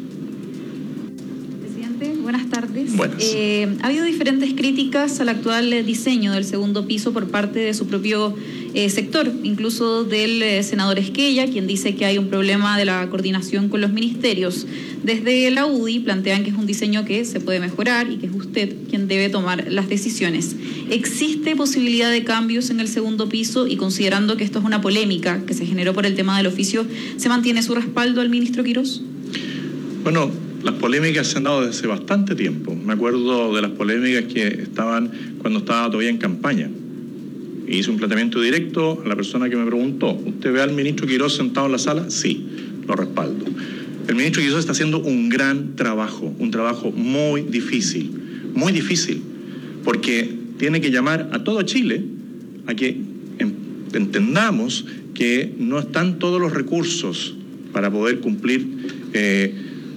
Buenas tardes. Buenas. Eh, ha habido diferentes críticas al actual eh, diseño del segundo piso por parte de su propio eh, sector, incluso del eh, senador Esquella, quien dice que hay un problema de la coordinación con los ministerios. Desde la U D I plantean que es un diseño que se puede mejorar y que es usted quien debe tomar las decisiones. ¿Existe posibilidad de cambios en el segundo piso y considerando que esto es una polémica que se generó por el tema del oficio, se mantiene su respaldo al ministro Quirós? Bueno, las polémicas se han dado desde bastante tiempo. Me acuerdo de las polémicas que estaban cuando estaba todavía en campaña. E hice un planteamiento directo a la persona que me preguntó: ¿usted ve al ministro Quirós sentado en la sala? Sí, lo respaldo. El ministro Quirós está haciendo un gran trabajo, un trabajo muy difícil, muy difícil, porque tiene que llamar a todo Chile a que entendamos que no están todos los recursos para poder cumplir eh,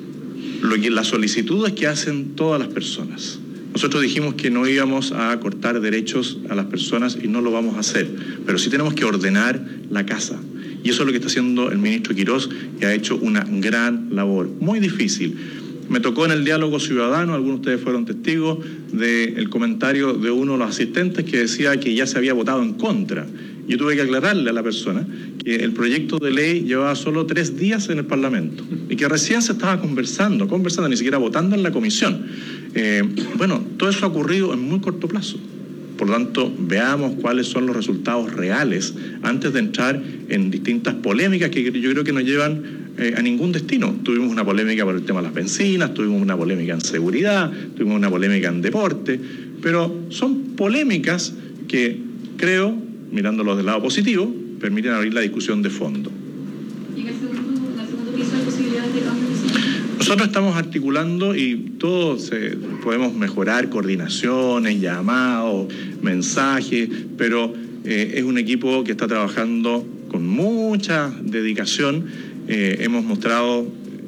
lo que, las solicitudes que hacen todas las personas. Nosotros dijimos que no íbamos a cortar derechos a las personas y no lo vamos a hacer, pero sí tenemos que ordenar la casa. Y eso es lo que está haciendo el ministro Quirós, y ha hecho una gran labor, muy difícil. Me tocó en el diálogo ciudadano, algunos de ustedes fueron testigos del comentario de uno de los asistentes que decía que ya se había votado en contra. Yo tuve que aclararle a la persona que el proyecto de ley llevaba solo tres días en el Parlamento y que recién se estaba conversando, conversando, ni siquiera votando en la comisión. Eh, bueno, todo eso ha ocurrido en muy corto plazo. Por lo tanto, veamos cuáles son los resultados reales antes de entrar en distintas polémicas que yo creo que no llevan eh, a ningún destino. Tuvimos una polémica por el tema de las bencinas, tuvimos una polémica en seguridad, tuvimos una polémica en deporte, pero son polémicas que creo, mirándolos del lado positivo, permiten abrir la discusión de fondo. ¿Y en el segundo, en el segundo piso hay posibilidades de cambio? Nosotros estamos articulando y todos eh, podemos mejorar coordinaciones, llamados, mensajes, pero eh, es un equipo que está trabajando con mucha dedicación. Eh, hemos mostrado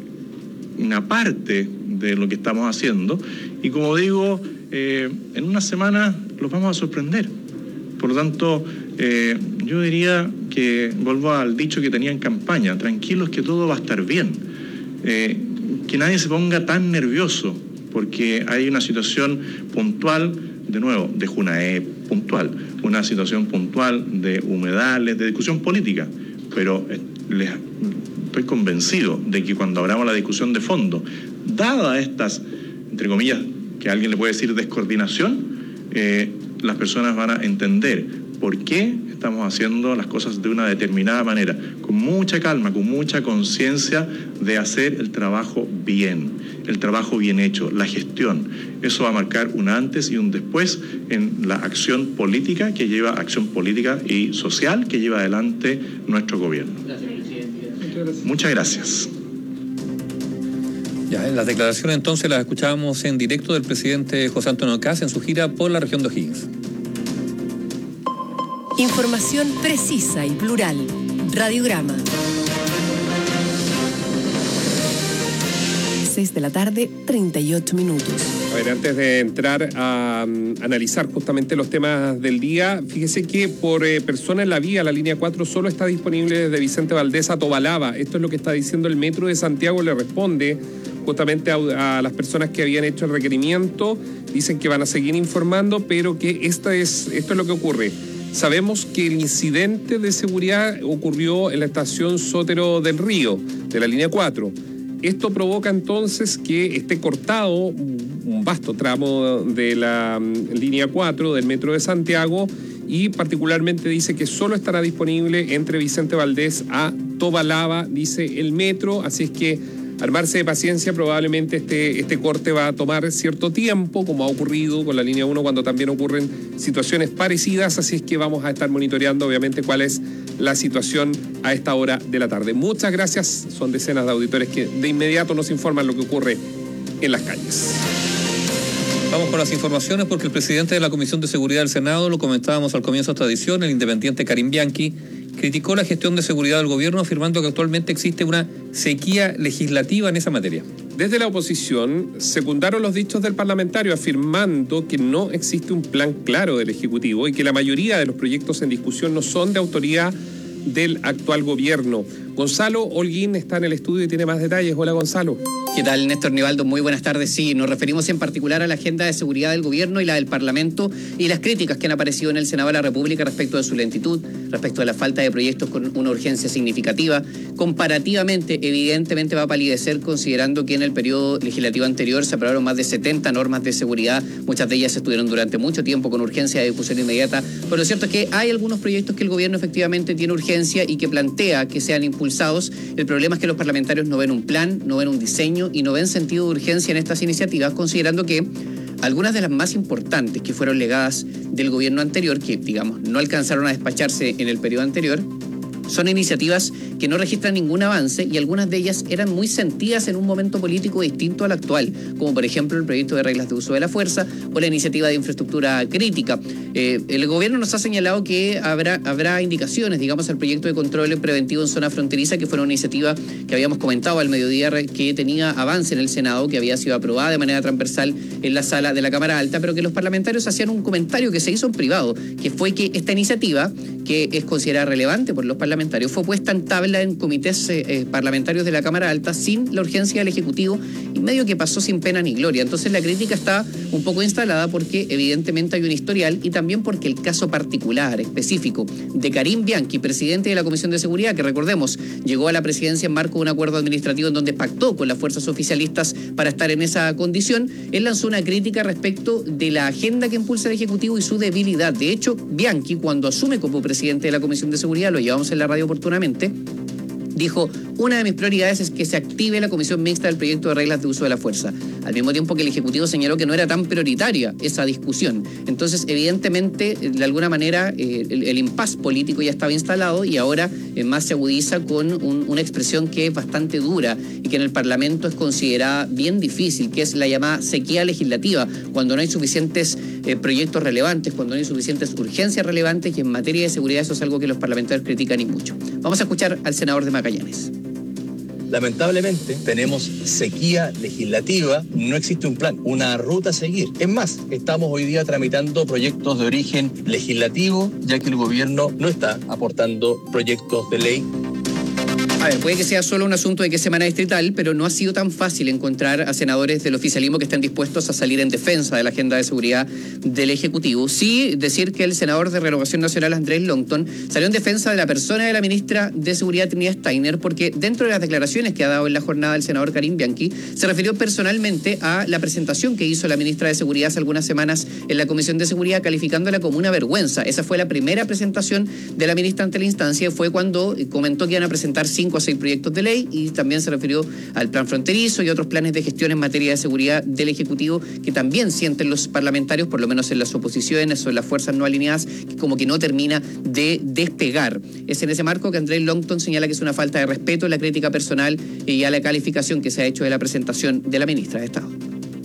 una parte de lo que estamos haciendo y, como digo, eh, en una semana los vamos a sorprender. Por lo tanto, eh, yo diría que vuelvo al dicho que tenía en campaña: tranquilos que todo va a estar bien. Eh, que nadie se ponga tan nervioso porque hay una situación puntual, de nuevo, de Junae puntual, una situación puntual de humedales, de discusión política, pero eh, les, estoy convencido de que cuando abramos la discusión de fondo, dada estas, entre comillas, que alguien le puede decir descoordinación, eh, las personas van a entender por qué estamos haciendo las cosas de una determinada manera, con mucha calma, con mucha conciencia de hacer el trabajo bien, el trabajo bien hecho, la gestión. Eso va a marcar un antes y un después en la acción política que lleva, acción política y social que lleva adelante nuestro gobierno. Gracias, presidente. Muchas gracias. Ya, en las declaraciones entonces las escuchábamos en directo del presidente José Antonio Kast en su gira por la región de O'Higgins. Información precisa y plural. Radiograma. seis de la tarde, treinta y ocho minutos. A ver, antes de entrar a um, analizar justamente los temas del día, fíjese que por eh, persona en la vía, la línea cuatro solo está disponible desde Vicente Valdés a Tobalaba. Esto es lo que está diciendo el Metro de Santiago, le responde justamente a, a las personas que habían hecho el requerimiento. Dicen que van a seguir informando, pero que esta es, esto es lo que ocurre. Sabemos que el incidente de seguridad ocurrió en la estación Sotero del Río, de la línea cuatro. Esto provoca entonces que esté cortado un vasto tramo de la línea cuatro del Metro de Santiago y particularmente dice que solo estará disponible entre Vicente Valdés a Tobalaba, dice el Metro, así es que armarse de paciencia, probablemente este, este corte va a tomar cierto tiempo, como ha ocurrido con la línea uno cuando también ocurren situaciones parecidas, así es que vamos a estar monitoreando obviamente cuál es la situación a esta hora de la tarde. Muchas gracias, son decenas de auditores que de inmediato nos informan lo que ocurre en las calles. Vamos con las informaciones porque el presidente de la Comisión de Seguridad del Senado, lo comentábamos al comienzo de esta edición, el independiente Karim Bianchi, criticó la gestión de seguridad del gobierno afirmando que actualmente existe una sequía legislativa en esa materia. Desde la oposición secundaron los dichos del parlamentario afirmando que no existe un plan claro del Ejecutivo y que la mayoría de los proyectos en discusión no son de autoría del actual gobierno. Gonzalo Holguín está en el estudio y tiene más detalles. Hola, Gonzalo. ¿Qué tal, Néstor Nivaldo? Muy buenas tardes. Sí, nos referimos en particular a la agenda de seguridad del gobierno y la del Parlamento y las críticas que han aparecido en el Senado de la República respecto de su lentitud, respecto de la falta de proyectos con una urgencia significativa. Comparativamente, evidentemente va a palidecer considerando que en el periodo legislativo anterior se aprobaron más de setenta normas de seguridad, muchas de ellas estuvieron durante mucho tiempo con urgencia de discusión inmediata, pero lo cierto es que hay algunos proyectos que el gobierno efectivamente tiene urgencia y que plantea que sean impulsados. El problema es que los parlamentarios no ven un plan, no ven un diseño y no ven sentido de urgencia en estas iniciativas, considerando que algunas de las más importantes que fueron legadas del gobierno anterior, que digamos no alcanzaron a despacharse en el periodo anterior, son iniciativas que no registran ningún avance y algunas de ellas eran muy sentidas en un momento político distinto al actual, como por ejemplo el proyecto de reglas de uso de la fuerza o la iniciativa de infraestructura crítica. Eh, el gobierno nos ha señalado que habrá, habrá indicaciones, digamos, al proyecto de control preventivo en zona fronteriza, que fue una iniciativa que habíamos comentado al mediodía que tenía avance en el Senado, que había sido aprobada de manera transversal en la sala de la Cámara Alta, pero que los parlamentarios hacían un comentario que se hizo en privado, que fue que esta iniciativa, que es considerada relevante por los parlamentarios, fue puesta en tabla en comités eh, parlamentarios de la Cámara Alta sin la urgencia del Ejecutivo y medio que pasó sin pena ni gloria. Entonces la crítica está un poco instalada porque evidentemente hay un historial y también porque el caso particular, específico, de Karim Bianchi, presidente de la Comisión de Seguridad, que recordemos, llegó a la presidencia en marco de un acuerdo administrativo en donde pactó con las fuerzas oficialistas para estar en esa condición, él lanzó una crítica respecto de la agenda que impulsa el Ejecutivo y su debilidad. De hecho, Bianchi, cuando asume como presidente de la Comisión de Seguridad, lo llevamos en la radio oportunamente, dijo: una de mis prioridades es que se active la comisión mixta del proyecto de reglas de uso de la fuerza, al mismo tiempo que el Ejecutivo señaló que no era tan prioritaria esa discusión. Entonces, evidentemente, de alguna manera, eh, el, el impas político ya estaba instalado y ahora eh, más se agudiza con un, una expresión que es bastante dura y que en el Parlamento es considerada bien difícil, que es la llamada sequía legislativa, cuando no hay suficientes eh, proyectos relevantes, cuando no hay suficientes urgencias relevantes, y en materia de seguridad eso es algo que los parlamentarios critican y mucho. Vamos a escuchar al senador de Magallanes. Lamentablemente tenemos sequía legislativa, no existe un plan, una ruta a seguir. Es más, estamos hoy día tramitando proyectos de origen legislativo, ya que el gobierno no está aportando proyectos de ley. A ver, puede que sea solo un asunto de que es semana distrital, pero no ha sido tan fácil encontrar a senadores del oficialismo que estén dispuestos a salir en defensa de la agenda de seguridad del Ejecutivo. Sí, decir que el senador de Renovación Nacional, Andrés Longton, salió en defensa de la persona de la ministra de Seguridad, Trinidad Steiner, porque dentro de las declaraciones que ha dado en la jornada el senador Karim Bianchi, se refirió personalmente a la presentación que hizo la ministra de Seguridad hace algunas semanas en la Comisión de Seguridad, calificándola como una vergüenza. Esa fue la primera presentación de la ministra ante la instancia, fue cuando comentó que iban a presentar cinco a seis proyectos de ley y también se refirió al plan fronterizo y otros planes de gestión en materia de seguridad del Ejecutivo que también sienten los parlamentarios, por lo menos en las oposiciones o en las fuerzas no alineadas, que como que no termina de despegar. Es en ese marco que Andrés Longton señala que es una falta de respeto a la crítica personal y a la calificación que se ha hecho de la presentación de la ministra de Estado.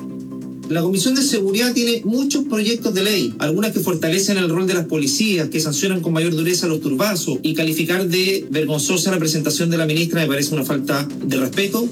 La Comisión de Seguridad tiene muchos proyectos de ley, algunas que fortalecen el rol de las policías, que sancionan con mayor dureza a los turbazos, y calificar de vergonzosa la presentación de la ministra me parece una falta de respeto.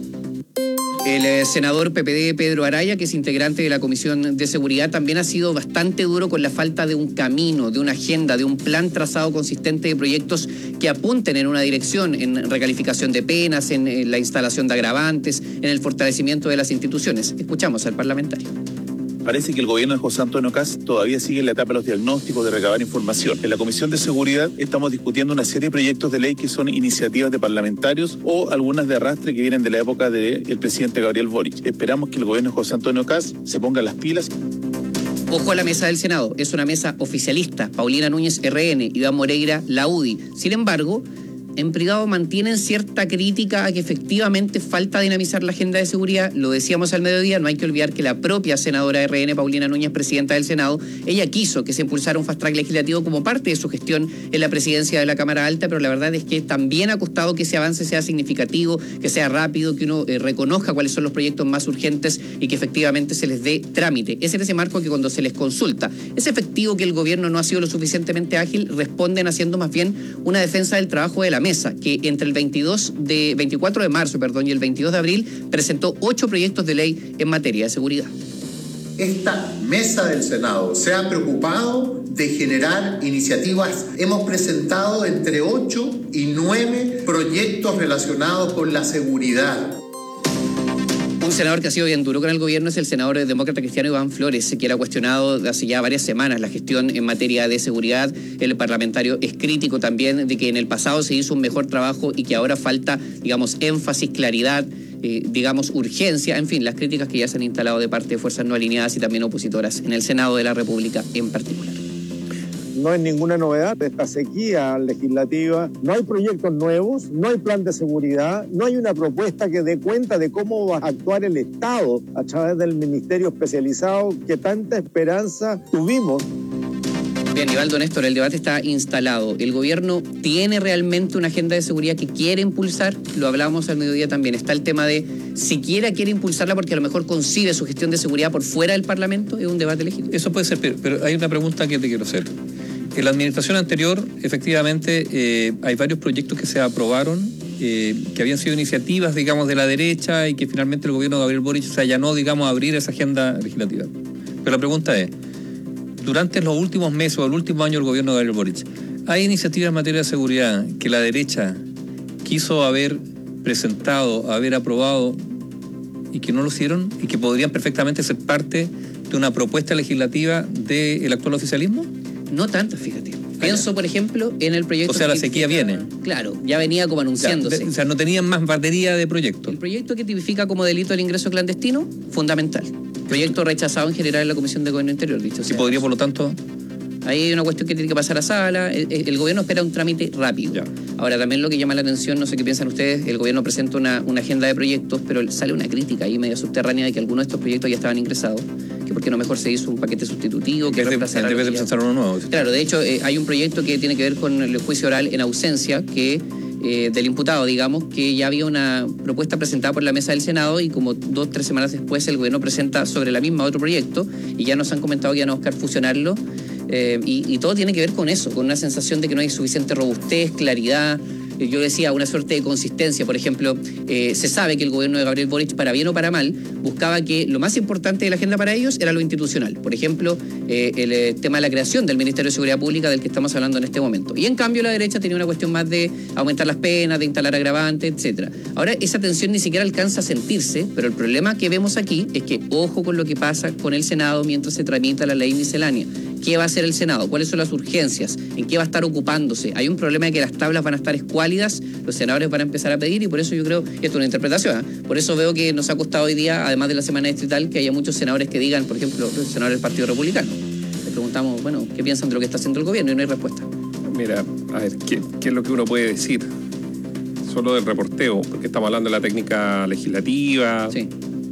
El eh, senador P P D, Pedro Araya, que es integrante de la Comisión de Seguridad, también ha sido bastante duro con la falta de un camino, de una agenda, de un plan trazado consistente de proyectos que apunten en una dirección, en recalificación de penas, en, en la instalación de agravantes, en el fortalecimiento de las instituciones. Escuchamos al parlamentario. Parece que el gobierno de José Antonio Kast todavía sigue en la etapa de los diagnósticos, de recabar información. En la Comisión de Seguridad estamos discutiendo una serie de proyectos de ley que son iniciativas de parlamentarios o algunas de arrastre que vienen de la época del presidente Gabriel Boric. Esperamos que el gobierno de José Antonio Kast se ponga las pilas. Ojo a la mesa del Senado, es una mesa oficialista. Paulina Núñez, R N, Iván Moreira, la U D I. Sin embargo, en privado mantienen cierta crítica a que efectivamente falta dinamizar la agenda de seguridad. Lo decíamos al mediodía, no hay que olvidar que la propia senadora de R N, Paulina Núñez, presidenta del Senado, ella quiso que se impulsara un fast track legislativo como parte de su gestión en la presidencia de la Cámara Alta, pero la verdad es que también ha costado que ese avance sea significativo, que sea rápido, que uno eh, reconozca cuáles son los proyectos más urgentes y que efectivamente se les dé trámite. Es en ese marco que cuando se les consulta es efectivo que el gobierno no ha sido lo suficientemente ágil, responden haciendo más bien una defensa del trabajo de la mesa, que entre el veintidós de, veinticuatro de marzo perdón, y el veintidós de abril presentó ocho proyectos de ley en materia de seguridad. Esta mesa del Senado se ha preocupado de generar iniciativas. Hemos presentado entre ocho y nueve proyectos relacionados con la seguridad. Un senador que ha sido bien duro con el gobierno es el senador demócrata cristiano Iván Flores, que era cuestionado hace ya varias semanas la gestión en materia de seguridad. El parlamentario es crítico también de que en el pasado se hizo un mejor trabajo y que ahora falta, digamos, énfasis, claridad, eh, digamos, urgencia, en fin, las críticas que ya se han instalado de parte de fuerzas no alineadas y también opositoras en el Senado de la República en particular. No es ninguna novedad esta sequía legislativa, no hay proyectos nuevos, no hay plan de seguridad, no hay una propuesta que dé cuenta de cómo va a actuar el Estado a través del ministerio especializado que tanta esperanza tuvimos. Bien, Ivaldo, Néstor, el debate está instalado. ¿El gobierno tiene realmente una agenda de seguridad que quiere impulsar? Lo hablábamos al mediodía también. Está el tema de siquiera quiere impulsarla porque a lo mejor concibe su gestión de seguridad por fuera del Parlamento. Es un debate legítimo. Eso puede ser, pero, pero hay una pregunta que te quiero hacer. En la administración anterior, efectivamente, eh, hay varios proyectos que se aprobaron, eh, que habían sido iniciativas, digamos, de la derecha y que finalmente el gobierno de Gabriel Boric se allanó, digamos, a abrir esa agenda legislativa. Pero la pregunta es, durante los últimos meses o el último año del gobierno de Gabriel Boric, ¿hay iniciativas en materia de seguridad que la derecha quiso haber presentado, haber aprobado y que no lo hicieron y que podrían perfectamente ser parte de una propuesta legislativa del actual oficialismo? No tanto, fíjate. Pienso, por ejemplo, en el proyecto... O sea, la sequía viene. Claro, ya venía como anunciándose. O sea, de, o sea, no tenían más batería de proyectos. El proyecto que tipifica como delito el ingreso clandestino, fundamental. Proyecto rechazado en general en la Comisión de Gobierno Interior, dicho sea. ¿Y podría, por lo tanto...? Ahí hay una cuestión que tiene que pasar a sala. El, el gobierno espera un trámite rápido. Ya. Ahora, también lo que llama la atención, no sé qué piensan ustedes, el gobierno presenta una, una agenda de proyectos, pero sale una crítica ahí media subterránea de que algunos de estos proyectos ya estaban ingresados, que por qué no mejor se hizo un paquete sustitutivo que reemplazara. En vez de presentar uno nuevo. Claro, de hecho, eh, hay un proyecto que tiene que ver con el juicio oral en ausencia, que eh, del imputado, digamos, que ya había una propuesta presentada por la mesa del Senado y como dos, tres semanas después el gobierno presenta sobre la misma otro proyecto y ya nos han comentado que van a buscar fusionarlo. Eh, y, y todo tiene que ver con eso, con una sensación de que no hay suficiente robustez, claridad. Yo decía, una suerte de consistencia. Por ejemplo, eh, se sabe que el gobierno de Gabriel Boric, para bien o para mal, buscaba que lo más importante de la agenda para ellos era lo institucional. Por ejemplo, eh, el eh, tema de la creación del Ministerio de Seguridad Pública del que estamos hablando en este momento. Y en cambio la derecha tenía una cuestión más de aumentar las penas, de instalar agravantes, etcétera. Ahora esa tensión ni siquiera alcanza a sentirse, pero el problema que vemos aquí es que ojo con lo que pasa con el Senado mientras se tramita la ley miscelánea. ¿Qué va a hacer el Senado? ¿Cuáles son las urgencias? ¿En qué va a estar ocupándose? Hay un problema de que las tablas van a estar escuálidas, los senadores van a empezar a pedir y por eso yo creo, y esto es una interpretación, ¿eh? Por eso veo que nos ha costado hoy día, además de la semana distrital, que haya muchos senadores que digan, por ejemplo, los senadores del Partido Republicano. Les preguntamos, bueno, ¿qué piensan de lo que está haciendo el gobierno? Y no hay respuesta. Mira, a ver, ¿qué, qué es lo que uno puede decir? Solo del reporteo, porque estamos hablando de la técnica legislativa. Sí.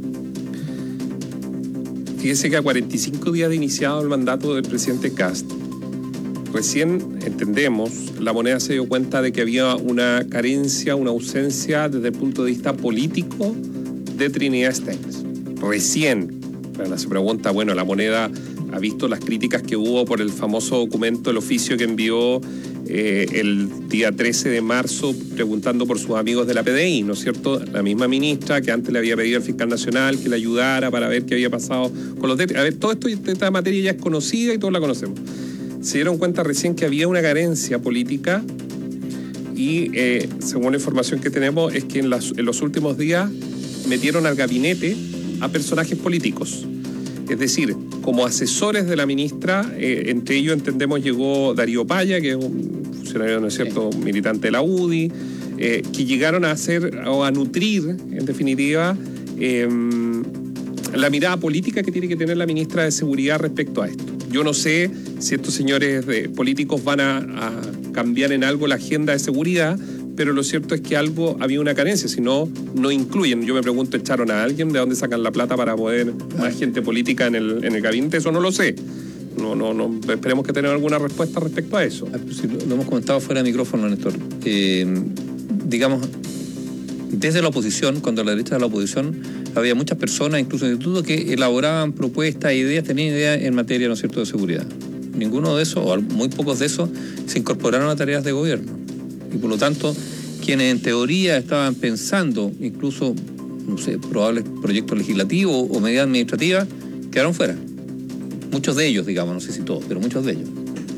Fíjese que a cuarenta y cinco días de iniciado el mandato del presidente Kast, recién entendemos, la moneda se dio cuenta de que había una carencia, una ausencia desde el punto de vista político de Trinidad Steines. Recién, se pregunta, bueno, la moneda ha visto las críticas que hubo por el famoso documento, el oficio que envió eh, el día trece de marzo preguntando por sus amigos de la P D I, ¿no es cierto? La misma ministra que antes le había pedido al fiscal nacional que le ayudara para ver qué había pasado con los detenidos. A ver, todo esto, esta materia ya es conocida y todos la conocemos. Se dieron cuenta recién que había una carencia política y eh, según la información que tenemos es que en, las, en los últimos días metieron al gabinete a personajes políticos. Es decir, como asesores de la ministra, eh, entre ellos entendemos llegó Darío Paya, que es un funcionario, ¿no es cierto?, un militante de la U D I, eh, que llegaron a hacer o a nutrir, en definitiva, eh, la mirada política que tiene que tener la ministra de Seguridad respecto a esto. Yo no sé si estos señores de, políticos van a, a cambiar en algo la agenda de seguridad, pero lo cierto es que algo había una carencia, si no, no incluyen. Yo me pregunto, ¿echaron a alguien? ¿De dónde sacan la plata para poder más gente política en el, en el gabinete? Eso no lo sé. No, no, no, esperemos que tengan alguna respuesta respecto a eso. Sí, lo, lo hemos comentado fuera de micrófono, Néstor. Eh, digamos, desde la oposición, cuando la derecha de la oposición, había muchas personas, incluso institutos, que elaboraban propuestas, ideas, tenían ideas en materia, ¿no es cierto?, de seguridad. Ninguno de esos, o muy pocos de esos, se incorporaron a tareas de gobierno. Y por lo tanto, quienes en teoría estaban pensando, incluso, no sé, probables proyectos legislativos o medidas administrativas, quedaron fuera. Muchos de ellos, digamos, no sé si todos, pero muchos de ellos.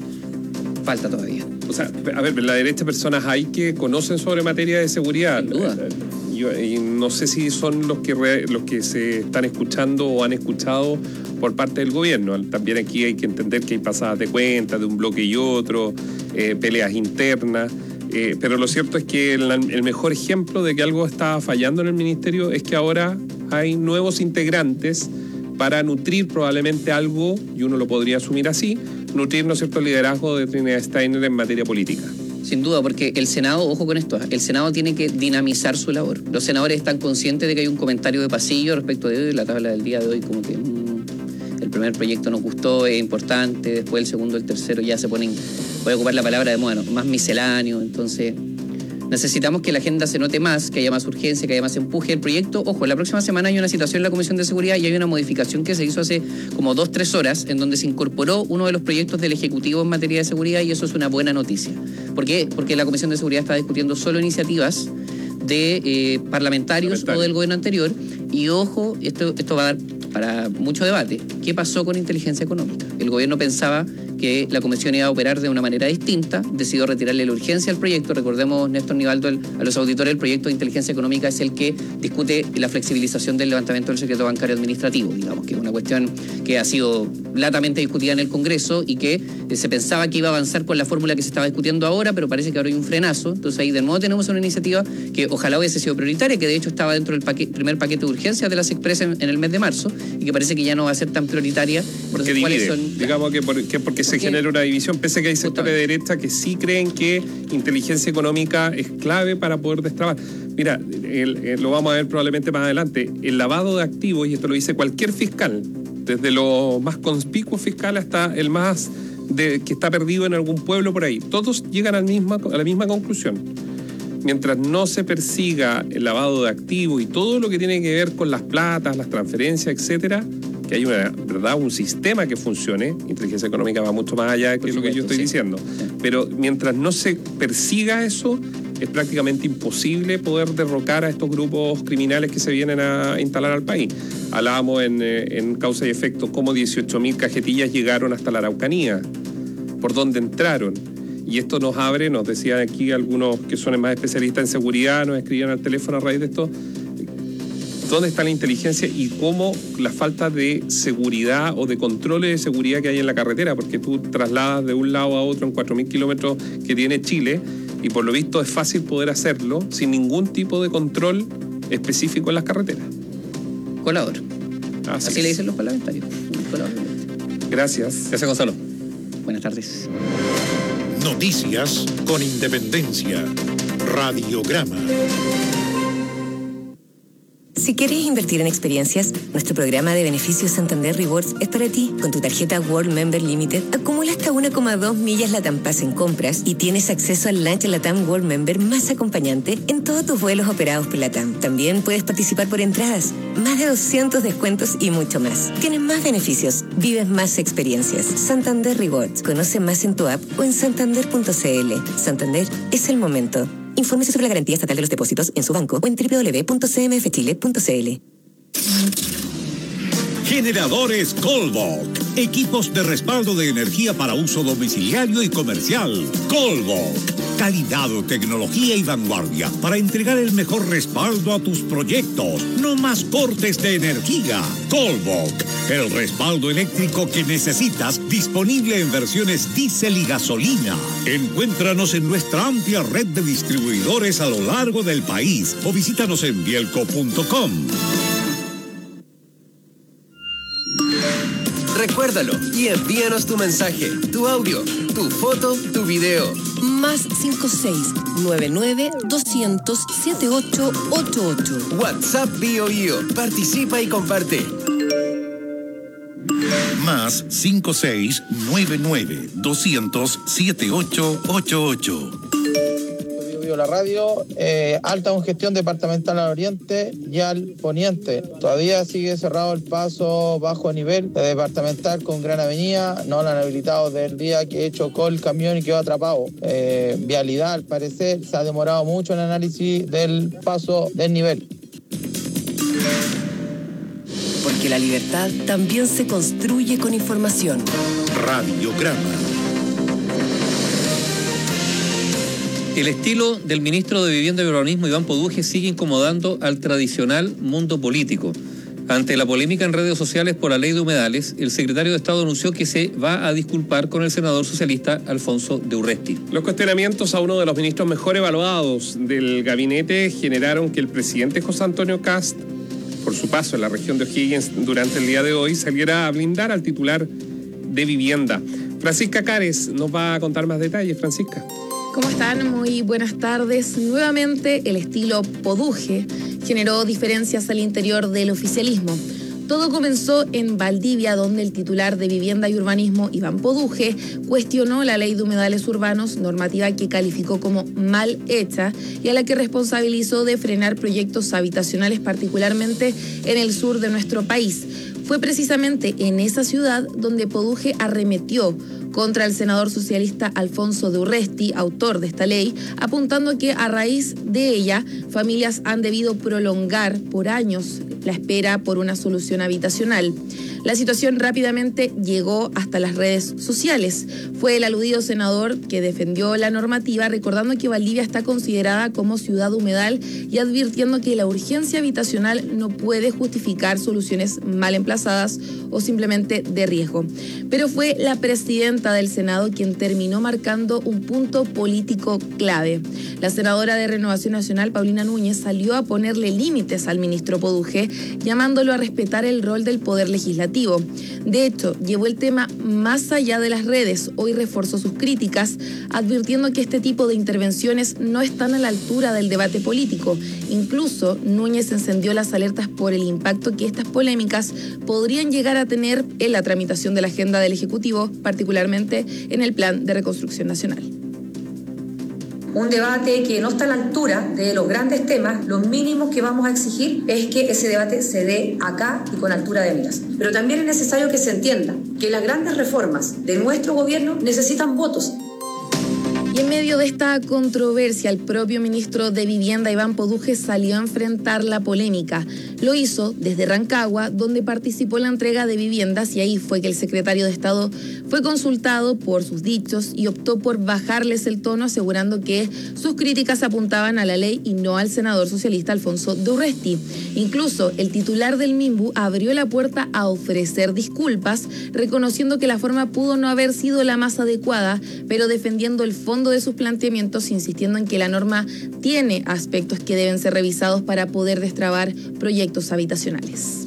Falta todavía. O sea, a ver, en la derecha personas hay que conocen sobre materia de seguridad. Sin duda. Yo, y no sé si son los que re, los que se están escuchando o han escuchado por parte del gobierno. También aquí hay que entender que hay pasadas de cuenta de un bloque y otro, eh, peleas internas. Eh, pero lo cierto es que el, el mejor ejemplo de que algo está fallando en el ministerio es que ahora hay nuevos integrantes para nutrir probablemente algo, y uno lo podría asumir así, nutrir, ¿no es cierto?, el liderazgo de Trinidad Steiner en materia política. Sin duda, porque el Senado, ojo con esto, el Senado tiene que dinamizar su labor. Los senadores están conscientes de que hay un comentario de pasillo respecto de hoy, la tabla del día de hoy, como que mmm, el primer proyecto nos gustó, es importante, después el segundo, el tercero ya se ponen, voy a ocupar la palabra de moda, ¿no?, más misceláneo. Entonces necesitamos que la agenda se note más, que haya más urgencia, que haya más empuje el proyecto. Ojo, la próxima semana hay una citación en la Comisión de Seguridad y hay una modificación que se hizo hace como dos, tres horas en donde se incorporó uno de los proyectos del Ejecutivo en materia de seguridad, y eso es una buena noticia. ¿Por qué? Porque la Comisión de Seguridad está discutiendo solo iniciativas de eh, parlamentarios o del gobierno anterior, y ojo, esto, esto va a dar para mucho debate. ¿Qué pasó con inteligencia económica? El gobierno pensaba que la comisión iba a operar de una manera distinta, decidió retirarle la urgencia al proyecto. Recordemos, Néstor Nivaldo, el, a los auditores, el proyecto de inteligencia económica es el que discute la flexibilización del levantamiento del secreto bancario administrativo, digamos que es una cuestión que ha sido latamente discutida en el Congreso y que eh, se pensaba que iba a avanzar con la fórmula que se estaba discutiendo ahora, pero parece que ahora hay un frenazo. Entonces ahí de nuevo tenemos una iniciativa que ojalá hubiese sido prioritaria, que de hecho estaba dentro del paquete, primer paquete de urgencias de las Express en, en el mes de marzo, y que parece que ya no va a ser tan prioritaria. Porque Entonces, divide, son, digamos que, por, que porque se genera una división, pese a que hay sectores de derecha que sí creen que inteligencia económica es clave para poder destrabar. Mira, el, el, lo vamos a ver probablemente más adelante, el lavado de activos, y esto lo dice cualquier fiscal, desde los más conspicuos fiscales hasta el más de, que está perdido en algún pueblo por ahí, todos llegan al misma, a la misma conclusión. Mientras no se persiga el lavado de activos y todo lo que tiene que ver con las platas, las transferencias, etcétera, que hay una, ¿verdad?, un sistema que funcione. Inteligencia económica va mucho más allá de lo que yo estoy sí. diciendo. Pero mientras no se persiga eso, es prácticamente imposible poder derrocar a estos grupos criminales que se vienen a instalar al país. Hablábamos en, en causa y efecto cómo dieciocho mil cajetillas llegaron hasta la Araucanía, por dónde entraron. Y esto nos abre, nos decían aquí algunos que son más especialistas en seguridad, nos escribían al teléfono a raíz de esto, dónde está la inteligencia y cómo la falta de seguridad o de controles de seguridad que hay en la carretera, porque tú trasladas de un lado a otro en cuatro mil kilómetros que tiene Chile, y por lo visto es fácil poder hacerlo sin ningún tipo de control específico en las carreteras. Colador. Así, Así le dicen los parlamentarios. Colador. Gracias. Gracias, Gonzalo. Buenas tardes. Noticias con Independencia. Radiograma. Si quieres invertir en experiencias, nuestro programa de beneficios Santander Rewards es para ti. Con tu tarjeta World Member Limited, acumula hasta uno coma dos millas LATAM Pass en compras y tienes acceso al lunch LATAM World Member más acompañante en todos tus vuelos operados por LATAM. También puedes participar por entradas, más de doscientos descuentos y mucho más. Tienes más beneficios, vives más experiencias. Santander Rewards. Conoce más en tu app o en santander punto c l. Santander es el momento. Infórmese sobre la garantía estatal de los depósitos en su banco o en doble u doble u doble u punto c m f chile punto c l. Generadores Colvoc. Equipos de respaldo de energía para uso domiciliario y comercial. Colvoc. Calidad, tecnología y vanguardia para entregar el mejor respaldo a tus proyectos. No más cortes de energía. Colvoc. El respaldo eléctrico que necesitas, disponible en versiones diésel y gasolina. Encuéntranos en nuestra amplia red de distribuidores a lo largo del país o visítanos en bielco punto com. Recuérdalo y envíanos tu mensaje, tu audio, tu foto, tu video. más cinco seis nueve nueve doscientos setenta y ocho ochenta y ocho. WhatsApp BioBio. Participa y comparte. Más cinco seis nueve nueve doscientos setenta y ocho ochenta y ocho. La radio, eh, alta congestión departamental al oriente y al poniente. Todavía sigue cerrado el paso bajo nivel de departamental con Gran Avenida. No lo han habilitado desde el día que chocó el camión y quedó atrapado. Eh, vialidad, al parecer, se ha demorado mucho el análisis del paso del nivel. Porque la libertad también se construye con información. Radiograma. El estilo del ministro de Vivienda y Urbanismo, Iván Poduje, sigue incomodando al tradicional mundo político. Ante la polémica en redes sociales por la ley de humedales, el secretario de Estado anunció que se va a disculpar con el senador socialista Alfonso de Urresti. Los cuestionamientos a uno de los ministros mejor evaluados del gabinete generaron que el presidente José Antonio Kast, por su paso en la región de O'Higgins durante el día de hoy, saliera a blindar al titular de Vivienda. Francisca Cares nos va a contar más detalles. Francisca. ¿Cómo están? Muy buenas tardes. Nuevamente, el estilo Poduje generó diferencias al interior del oficialismo. Todo comenzó en Valdivia, donde el titular de Vivienda y Urbanismo, Iván Poduje, cuestionó la ley de humedales urbanos, normativa que calificó como mal hecha y a la que responsabilizó de frenar proyectos habitacionales, particularmente en el sur de nuestro país. Fue precisamente en esa ciudad donde Poduje arremetió contra el senador socialista Alfonso de Urresti, autor de esta ley, apuntando que a raíz de ella, familias han debido prolongar por años la espera por una solución habitacional. La situación rápidamente llegó hasta las redes sociales. Fue el aludido senador que defendió la normativa, recordando que Valdivia está considerada como ciudad humedal y advirtiendo que la urgencia habitacional no puede justificar soluciones mal emplazadas o simplemente de riesgo. Pero fue la presidenta del Senado quien terminó marcando un punto político clave. La senadora de Renovación Nacional, Paulina Núñez, salió a ponerle límites al ministro Poduje, llamándolo a respetar el rol del Poder Legislativo. De hecho, llevó el tema más allá de las redes. Hoy reforzó sus críticas, advirtiendo que este tipo de intervenciones no están a la altura del debate político. Incluso, Núñez encendió las alertas por el impacto que estas polémicas podrían llegar a tener en la tramitación de la agenda del Ejecutivo, particularmente en el Plan de Reconstrucción Nacional. Un debate que no está a la altura de los grandes temas. Lo mínimo que vamos a exigir es que ese debate se dé acá y con altura de miras. Pero también es necesario que se entienda que las grandes reformas de nuestro gobierno necesitan votos. Y en medio de esta controversia, el propio ministro de Vivienda, Iván Poduje, salió a enfrentar la polémica. Lo hizo desde Rancagua, donde participó en la entrega de viviendas, y ahí fue que el secretario de Estado fue consultado por sus dichos y optó por bajarles el tono, asegurando que sus críticas apuntaban a la ley y no al senador socialista Alfonso de Urresti. Incluso el titular del MIMBU abrió la puerta a ofrecer disculpas, reconociendo que la forma pudo no haber sido la más adecuada, pero defendiendo el fondo de sus planteamientos, insistiendo en que la norma tiene aspectos que deben ser revisados para poder destrabar proyectos habitacionales.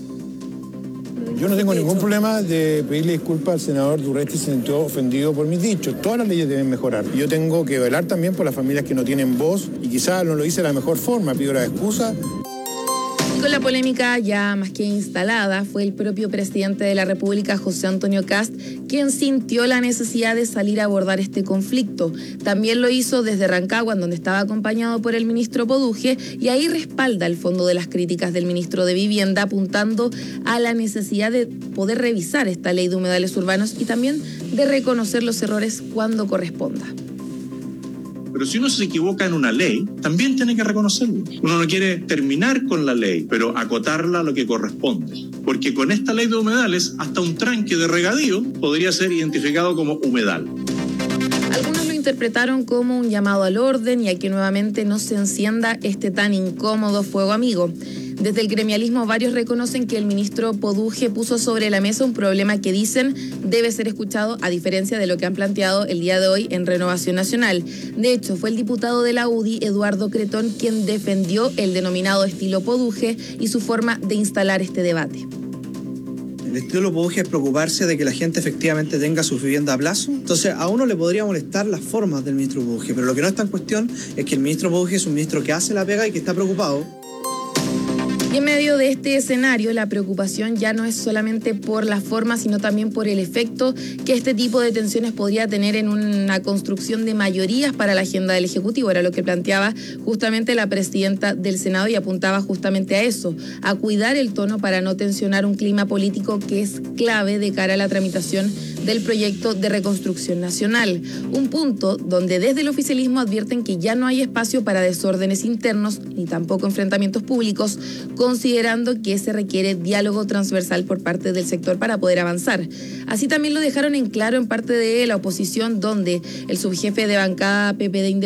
Yo no tengo ningún problema de pedirle disculpas al senador Urresti, se sintió ofendido por mis dichos. Todas las leyes deben mejorar. Yo tengo que velar también por las familias que no tienen voz y quizás no lo hice de la mejor forma, pido la excusa. Y con la polémica ya más que instalada, fue el propio presidente de la República, José Antonio Kast, quien sintió la necesidad de salir a abordar este conflicto. También lo hizo desde Rancagua, donde estaba acompañado por el ministro Poduje, y ahí respalda el fondo de las críticas del ministro de Vivienda, apuntando a la necesidad de poder revisar esta ley de humedales urbanos y también de reconocer los errores cuando corresponda. Pero si uno se equivoca en una ley, también tiene que reconocerlo. Uno no quiere terminar con la ley, pero acotarla a lo que corresponde. Porque con esta ley de humedales, hasta un tranque de regadío podría ser identificado como humedal. Algunos lo interpretaron como un llamado al orden y a que nuevamente no se encienda este tan incómodo fuego amigo. Desde el gremialismo, varios reconocen que el ministro Poduje puso sobre la mesa un problema que dicen debe ser escuchado, a diferencia de lo que han planteado el día de hoy en Renovación Nacional. De hecho, fue el diputado de la U D I, Eduardo Cretón, quien defendió el denominado estilo Poduje y su forma de instalar este debate. El estilo Poduje es preocuparse de que la gente efectivamente tenga su vivienda a plazo. Entonces, a uno le podría molestar las formas del ministro Poduje, pero lo que no está en cuestión es que el ministro Poduje es un ministro que hace la pega y que está preocupado. Y en medio de este escenario, la preocupación ya no es solamente por la forma, sino también por el efecto que este tipo de tensiones podría tener en una construcción de mayorías para la agenda del Ejecutivo. Era lo que planteaba justamente la presidenta del Senado y apuntaba justamente a eso, a cuidar el tono para no tensionar un clima político que es clave de cara a la tramitación del proyecto de reconstrucción nacional. Un punto donde desde el oficialismo advierten que ya no hay espacio para desórdenes internos ni tampoco enfrentamientos públicos, considerando que se requiere diálogo transversal por parte del sector para poder avanzar. Así también lo dejaron en claro en parte de la oposición, donde el subjefe de bancada P P D